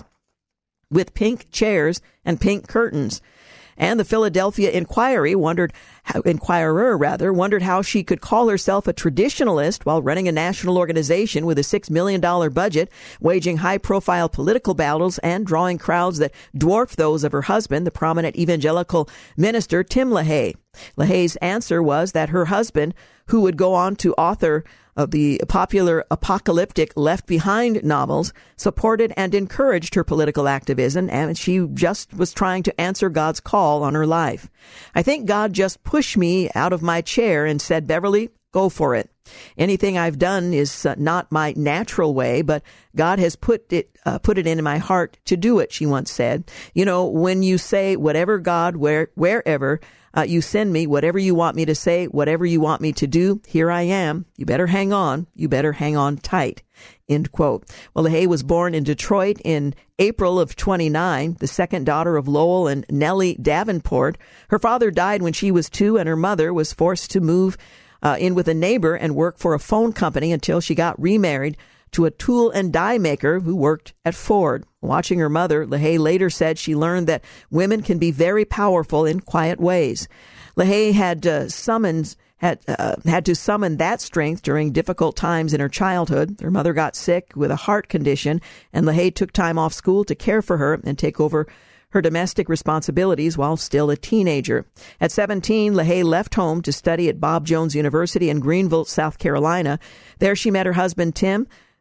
with pink chairs and pink curtains. And the Philadelphia Inquiry wondered, how, Inquirer rather, wondered how she could call herself a traditionalist while running a national organization with a six million dollars budget, waging high-profile political battles and drawing crowds that dwarfed those of her husband, the prominent evangelical minister Tim LaHaye. LaHaye's answer was that her husband, who would go on to author of the popular apocalyptic Left Behind novels, supported and encouraged her political activism, and she just was trying to answer God's call on her life. I think God just pushed me out of my chair and said, Beverly, go for it. Anything I've done is uh, not my natural way, but God has put it uh, put it in my heart to do it, she once said. You know, when you say, whatever God, where wherever uh, you send me, whatever you want me to say, whatever you want me to do, here I am. You better hang on. You better hang on tight. End quote. Well, LaHaye was born in Detroit in April of twenty-nine, the second daughter of Lowell and Nellie Davenport. Her father died when she was two, and her mother was forced to move uh, in with a neighbor and work for a phone company until she got remarried to a tool and die maker who worked at Ford. Watching her mother, LaHaye later said she learned that women can be very powerful in quiet ways. LaHaye had uh, summons had uh, had to summon that strength during difficult times in her childhood. Her mother got sick with a heart condition, and LaHaye took time off school to care for her and take over her domestic responsibilities while still a teenager. At seventeen, LaHaye left home to study at Bob Jones University in Greenville, South Carolina. There she met her husband, Tim,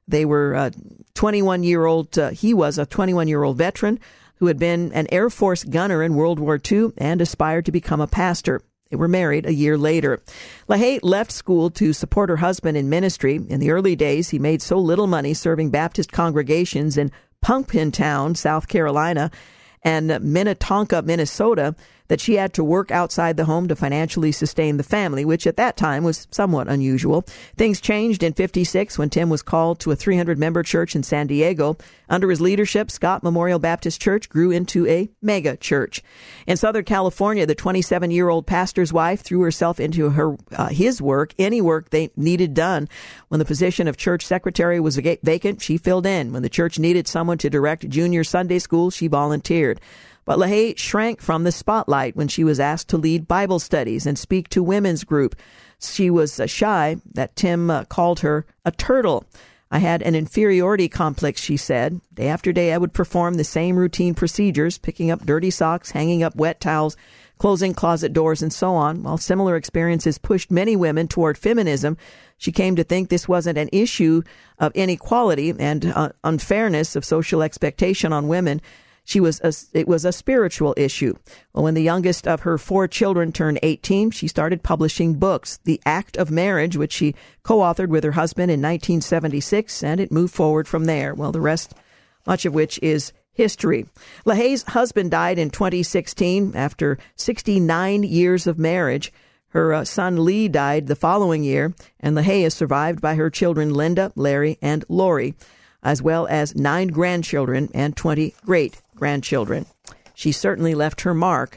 They were a twenty-one-year-old, uh, he was a twenty-one-year-old veteran who had been an Air Force gunner in World War Two and aspired to become a pastor. They were married a year later. LaHaye left school to support her husband in ministry. In the early days, he made so little money serving Baptist congregations in Punkentown, South Carolina, and Minnetonka, Minnesota, that she had to work outside the home to financially sustain the family, which at that time was somewhat unusual. Things changed in fifty-six when Tim was called to a three hundred member church in San Diego. Under his leadership, Scott Memorial Baptist Church grew into a mega church. In Southern California, the twenty-seven-year-old pastor's wife threw herself into her uh, his work, any work they needed done. When the position of church secretary was vacant, she filled in. When the church needed someone to direct junior Sunday school, she volunteered. But LaHaye shrank from the spotlight when she was asked to lead Bible studies and speak to women's group. She was uh, shy that Tim uh, called her a turtle. I had an inferiority complex, she said. Day after day, I would perform the same routine procedures, picking up dirty socks, hanging up wet towels, closing closet doors, and so on. While similar experiences pushed many women toward feminism, she came to think this wasn't an issue of inequality and uh, unfairness of social expectation on women. She was a, it was a spiritual issue. Well, when the youngest of her four children turned eighteen, she started publishing books. The Act of Marriage, which she co-authored with her husband in nineteen seventy-six, and it moved forward from there. Well, the rest, much of which is history. LaHaye's husband died in twenty sixteen after sixty-nine years of marriage. Her uh, son Lee died the following year, and LaHaye is survived by her children Linda, Larry, and Lori, as well as nine grandchildren and twenty great-grandchildren. She certainly left her mark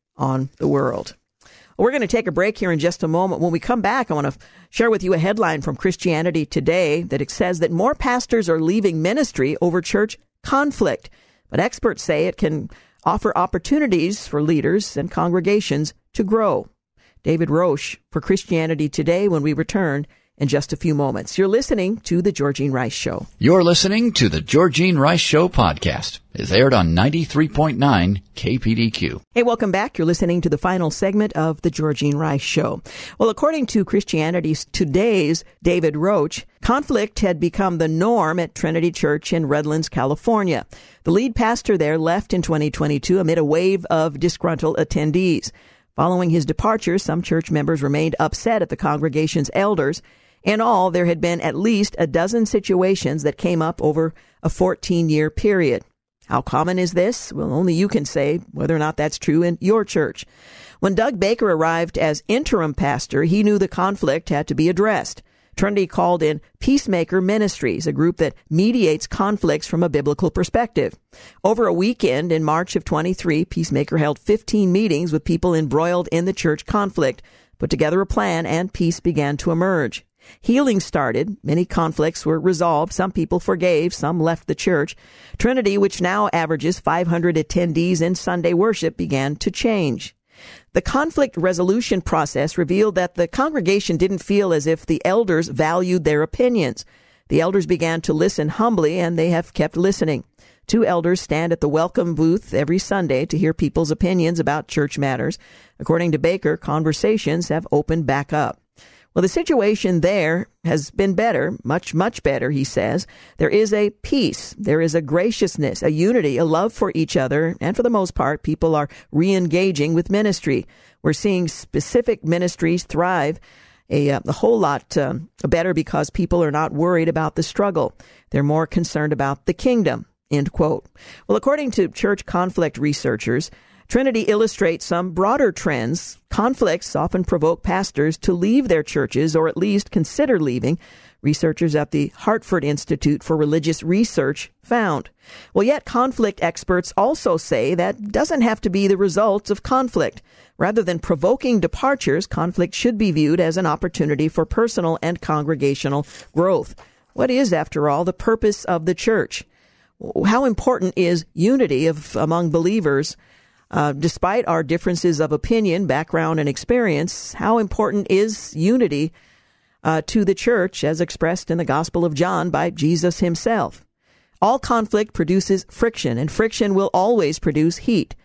on the world. We're going to take a break here in just a moment. When we come back, I want to share with you a headline from Christianity Today that it says that more pastors are leaving ministry over church conflict. But experts say it can offer opportunities for leaders and congregations to grow. David Roche for Christianity Today when we return in just a few moments. You're listening to The Georgene Rice Show. You're listening to The Georgene Rice Show podcast. It's aired on ninety-three point nine K P D Q. Hey, welcome back. You're listening to the final segment of The Georgene Rice Show. Well, according to Christianity Today's David Roche, conflict had become the norm at Trinity Church in Redlands, California. The lead pastor there left in twenty twenty-two amid a wave of disgruntled attendees. Following his departure, some church members remained upset at the congregation's elders. In all, there had been at least a dozen situations that came up over a fourteen-year period. How common is this? Well, only you can say whether or not that's true in your church. When Doug Baker arrived as interim pastor, he knew the conflict had to be addressed. Trinity called in Peacemaker Ministries, a group that mediates conflicts from a biblical perspective. Over a weekend in March of twenty-three, Peacemaker held fifteen meetings with people embroiled in the church conflict, put together a plan, and peace began to emerge. Healing started. Many conflicts were resolved. Some people forgave. Some left the church. Trinity, which now averages five hundred attendees in Sunday worship, began to change. The conflict resolution process revealed that the congregation didn't feel as if the elders valued their opinions. The elders began to listen humbly, and they have kept listening. Two elders stand at the welcome booth every Sunday to hear people's opinions about church matters. According to Baker, conversations have opened back up. Well, the situation there has been better, much, much better, he says. There is a peace, there is a graciousness, a unity, a love for each other, and for the most part, people are re-engaging with ministry. We're seeing specific ministries thrive a, a whole lot uh, better because people are not worried about the struggle. They're more concerned about the kingdom, end quote. Well, according to church conflict researchers, Trinity illustrates some broader trends. Conflicts often provoke pastors to leave their churches or at least consider leaving, researchers at the Hartford Institute for Religious Research found. Well, yet conflict experts also say that doesn't have to be the result of conflict. Rather than provoking departures, conflict should be viewed as an opportunity for personal and congregational growth. What is, after all, the purpose of the church? How important is unity of among believers? Uh, despite our differences of opinion, background, and experience, how important is unity uh, to the church as expressed in the Gospel of John by Jesus himself? All conflict produces friction, and friction will always produce heat.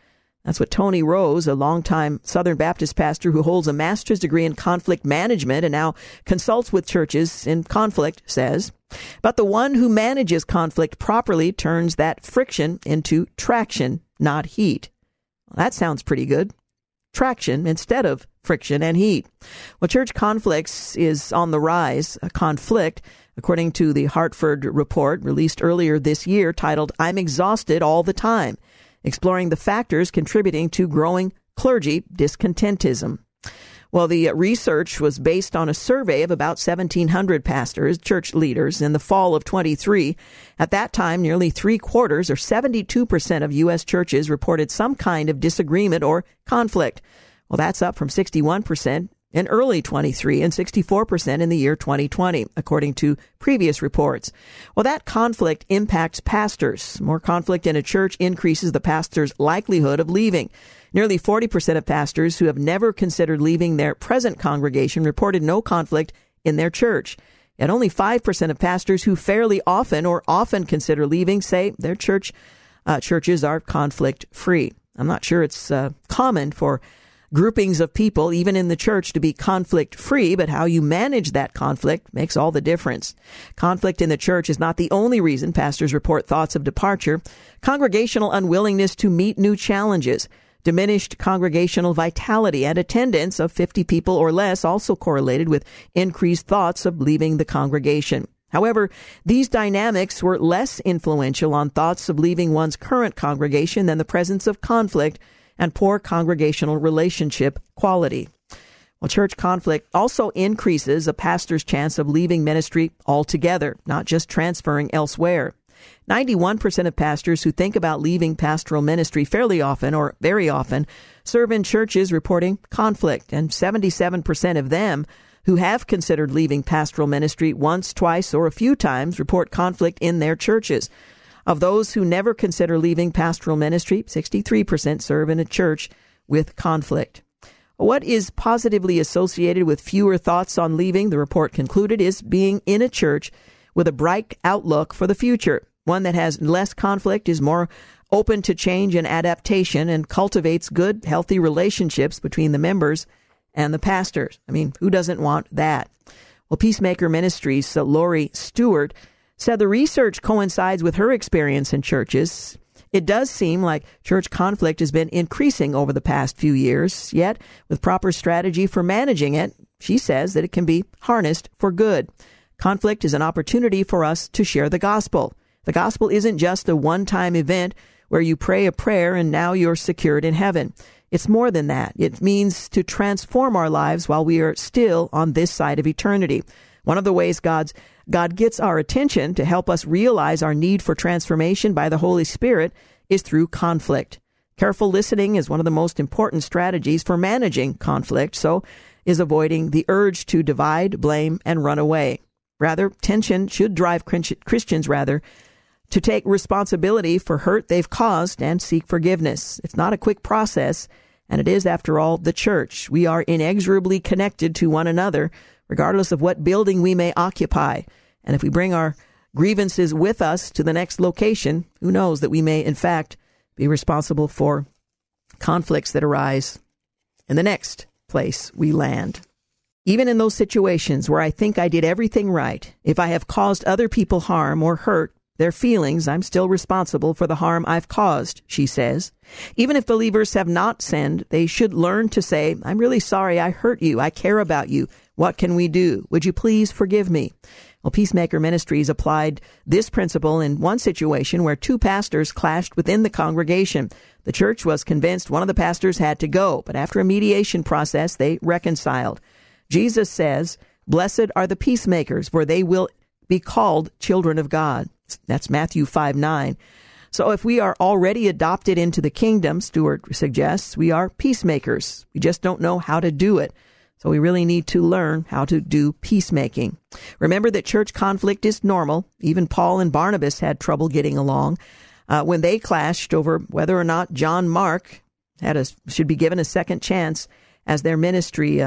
That's what Tony Rose, a longtime Southern Baptist pastor who holds a master's degree in conflict management and now consults with churches in conflict, says. But the one who manages conflict properly turns that friction into traction, not heat. Well, that sounds pretty good. Traction instead of friction and heat. Well, church conflicts is on the rise. A conflict, according to the Hartford report released earlier this year titled, "I'm Exhausted All the Time," exploring the factors contributing to growing clergy discontentism. Well, the research was based on a survey of about seventeen hundred pastors, church leaders, in the fall of twenty-three. At that time, nearly three quarters, or seventy-two percent of U S churches reported some kind of disagreement or conflict. Well, that's up from sixty-one percent in early twenty-three and sixty-four percent in the year twenty twenty, according to previous reports. Well, that conflict impacts pastors. More conflict in a church increases the pastor's likelihood of leaving. Nearly forty percent of pastors who have never considered leaving their present congregation reported no conflict in their church. And only five percent of pastors who fairly often or often consider leaving say their church uh, churches are conflict-free. I'm not sure it's uh, common for groupings of people, even in the church, to be conflict-free, but how you manage that conflict makes all the difference. Conflict in the church is not the only reason pastors report thoughts of departure. Congregational unwillingness to meet new challenges, diminished congregational vitality, and attendance of fifty people or less also correlated with increased thoughts of leaving the congregation. However, these dynamics were less influential on thoughts of leaving one's current congregation than the presence of conflict and poor congregational relationship quality. Well, church conflict also increases a pastor's chance of leaving ministry altogether, not just transferring elsewhere. ninety-one percent of pastors who think about leaving pastoral ministry fairly often or very often serve in churches reporting conflict, and seventy-seven percent of them who have considered leaving pastoral ministry once, twice, or a few times report conflict in their churches. Of those who never consider leaving pastoral ministry, sixty-three percent serve in a church with conflict. What is positively associated with fewer thoughts on leaving, the report concluded, is being in a church with a bright outlook for the future. One that has less conflict is more open to change and adaptation and cultivates good, healthy relationships between the members and the pastors. I mean, who doesn't want that? Well, Peacemaker Ministries' uh, Lori Stewart said the research coincides with her experience in churches. It does seem like church conflict has been increasing over the past few years, yet with proper strategy for managing it, she says that it can be harnessed for good. Conflict is an opportunity for us to share the gospel. The gospel isn't just a one-time event where you pray a prayer and now you're secured in heaven. It's more than that. It means to transform our lives while we are still on this side of eternity. One of the ways God's God gets our attention to help us realize our need for transformation by the Holy Spirit is through conflict. Careful listening is one of the most important strategies for managing conflict, so is avoiding the urge to divide, blame, and run away. Rather, tension should drive Christians, rather, to take responsibility for hurt they've caused and seek forgiveness. It's not a quick process, and it is, after all, the church. We are inexorably connected to one another, regardless of what building we may occupy. And if we bring our grievances with us to the next location, who knows that we may, in fact, be responsible for conflicts that arise in the next place we land. Even in those situations where I think I did everything right, if I have caused other people harm or hurt their feelings, I'm still responsible for the harm I've caused, she says. Even if believers have not sinned, they should learn to say, I'm really sorry I hurt you. I care about you. What can we do? Would you please forgive me? Well, Peacemaker Ministries applied this principle in one situation where two pastors clashed within the congregation. The church was convinced one of the pastors had to go, but after a mediation process, they reconciled. Jesus says, "Blessed are the peacemakers, for they will be called children of God." That's Matthew five nine. So if we are already adopted into the kingdom, Stewart suggests, we are peacemakers. We just don't know how to do it. So we really need to learn how to do peacemaking. Remember that church conflict is normal. Even Paul and Barnabas had trouble getting along uh, when they clashed over whether or not John Mark had a, should be given a second chance as their ministry uh,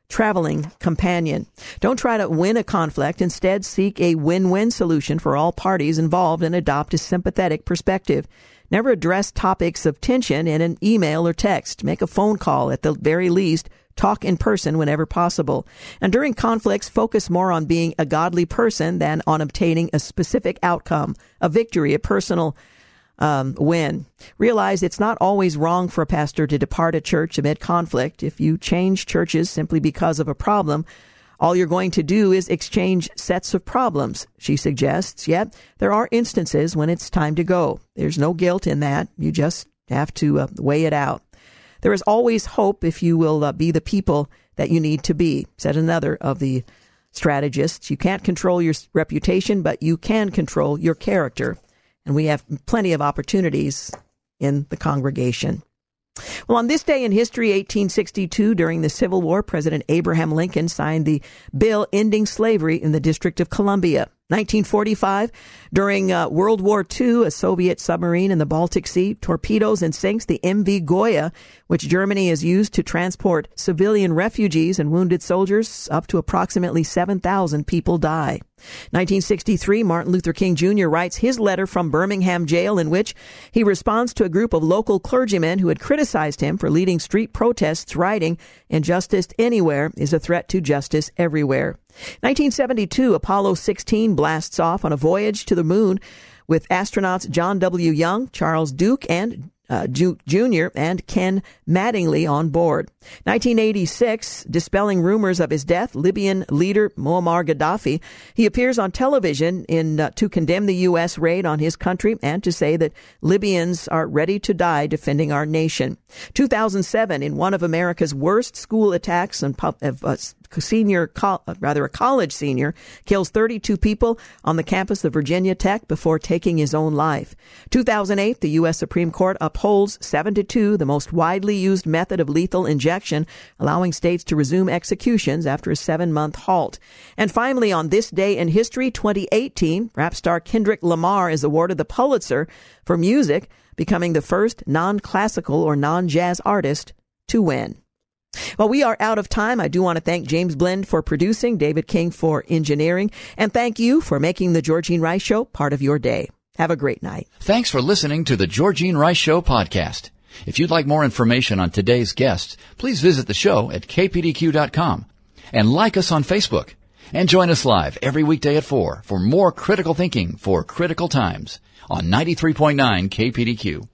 traveling companion. Don't try to win a conflict. Instead, seek a win-win solution for all parties involved and adopt a sympathetic perspective. Never address topics of tension in an email or text. Make a phone call at the very least. Talk in person whenever possible. And during conflicts, focus more on being a godly person than on obtaining a specific outcome, a victory, a personal um, win. Realize it's not always wrong for a pastor to depart a church amid conflict. If you change churches simply because of a problem, all you're going to do is exchange sets of problems, she suggests. Yet, there are instances when it's time to go. There's no guilt in that. You just have to uh, weigh it out. There is always hope if you will uh, be the people that you need to be, said another of the strategists. You can't control your reputation, but you can control your character. And we have plenty of opportunities in the congregation. Well, on this day in history, eighteen sixty-two, during the Civil War, President Abraham Lincoln signed the bill ending slavery in the District of Columbia. nineteen forty-five, during uh, World War Two, a Soviet submarine in the Baltic Sea torpedoes and sinks the M V Goya, which Germany has used to transport civilian refugees and wounded soldiers. Up to approximately seven thousand people die. nineteen sixty-three, Martin Luther King Junior writes his letter from Birmingham jail in which he responds to a group of local clergymen who had criticized him for leading street protests, writing, "Injustice anywhere is a threat to justice everywhere." nineteen seventy-two, Apollo sixteen blasts off on a voyage to the moon with astronauts John W. Young, Charles Duke, and Uh, Ju- Junior and Ken Mattingly on board. nineteen eighty-six, dispelling rumors of his death, Libyan leader Muammar Gaddafi, he appears on television in uh, to condemn the U S raid on his country and to say that Libyans are ready to die defending our nation. two thousand seven, in one of America's worst school attacks, on pub- of, uh, senior, co- rather a college senior, kills thirty-two people on the campus of Virginia Tech before taking his own life. two thousand eight, the U S Supreme Court upholds seven to two, the most widely used method of lethal injection, allowing states to resume executions after a seven-month halt. And finally, on this day in history, twenty eighteen, rap star Kendrick Lamar is awarded the Pulitzer for music, becoming the first non-classical or non-jazz artist to win. Well, we are out of time. I do want to thank James Blend for producing, David King for engineering, and thank you for making the Georgene Rice Show part of your day. Have a great night. Thanks for listening to the Georgene Rice Show podcast. If you'd like more information on today's guests, please visit the show at k p d q dot com and like us on Facebook. And join us live every weekday at four for more critical thinking for critical times on ninety-three point nine K P D Q.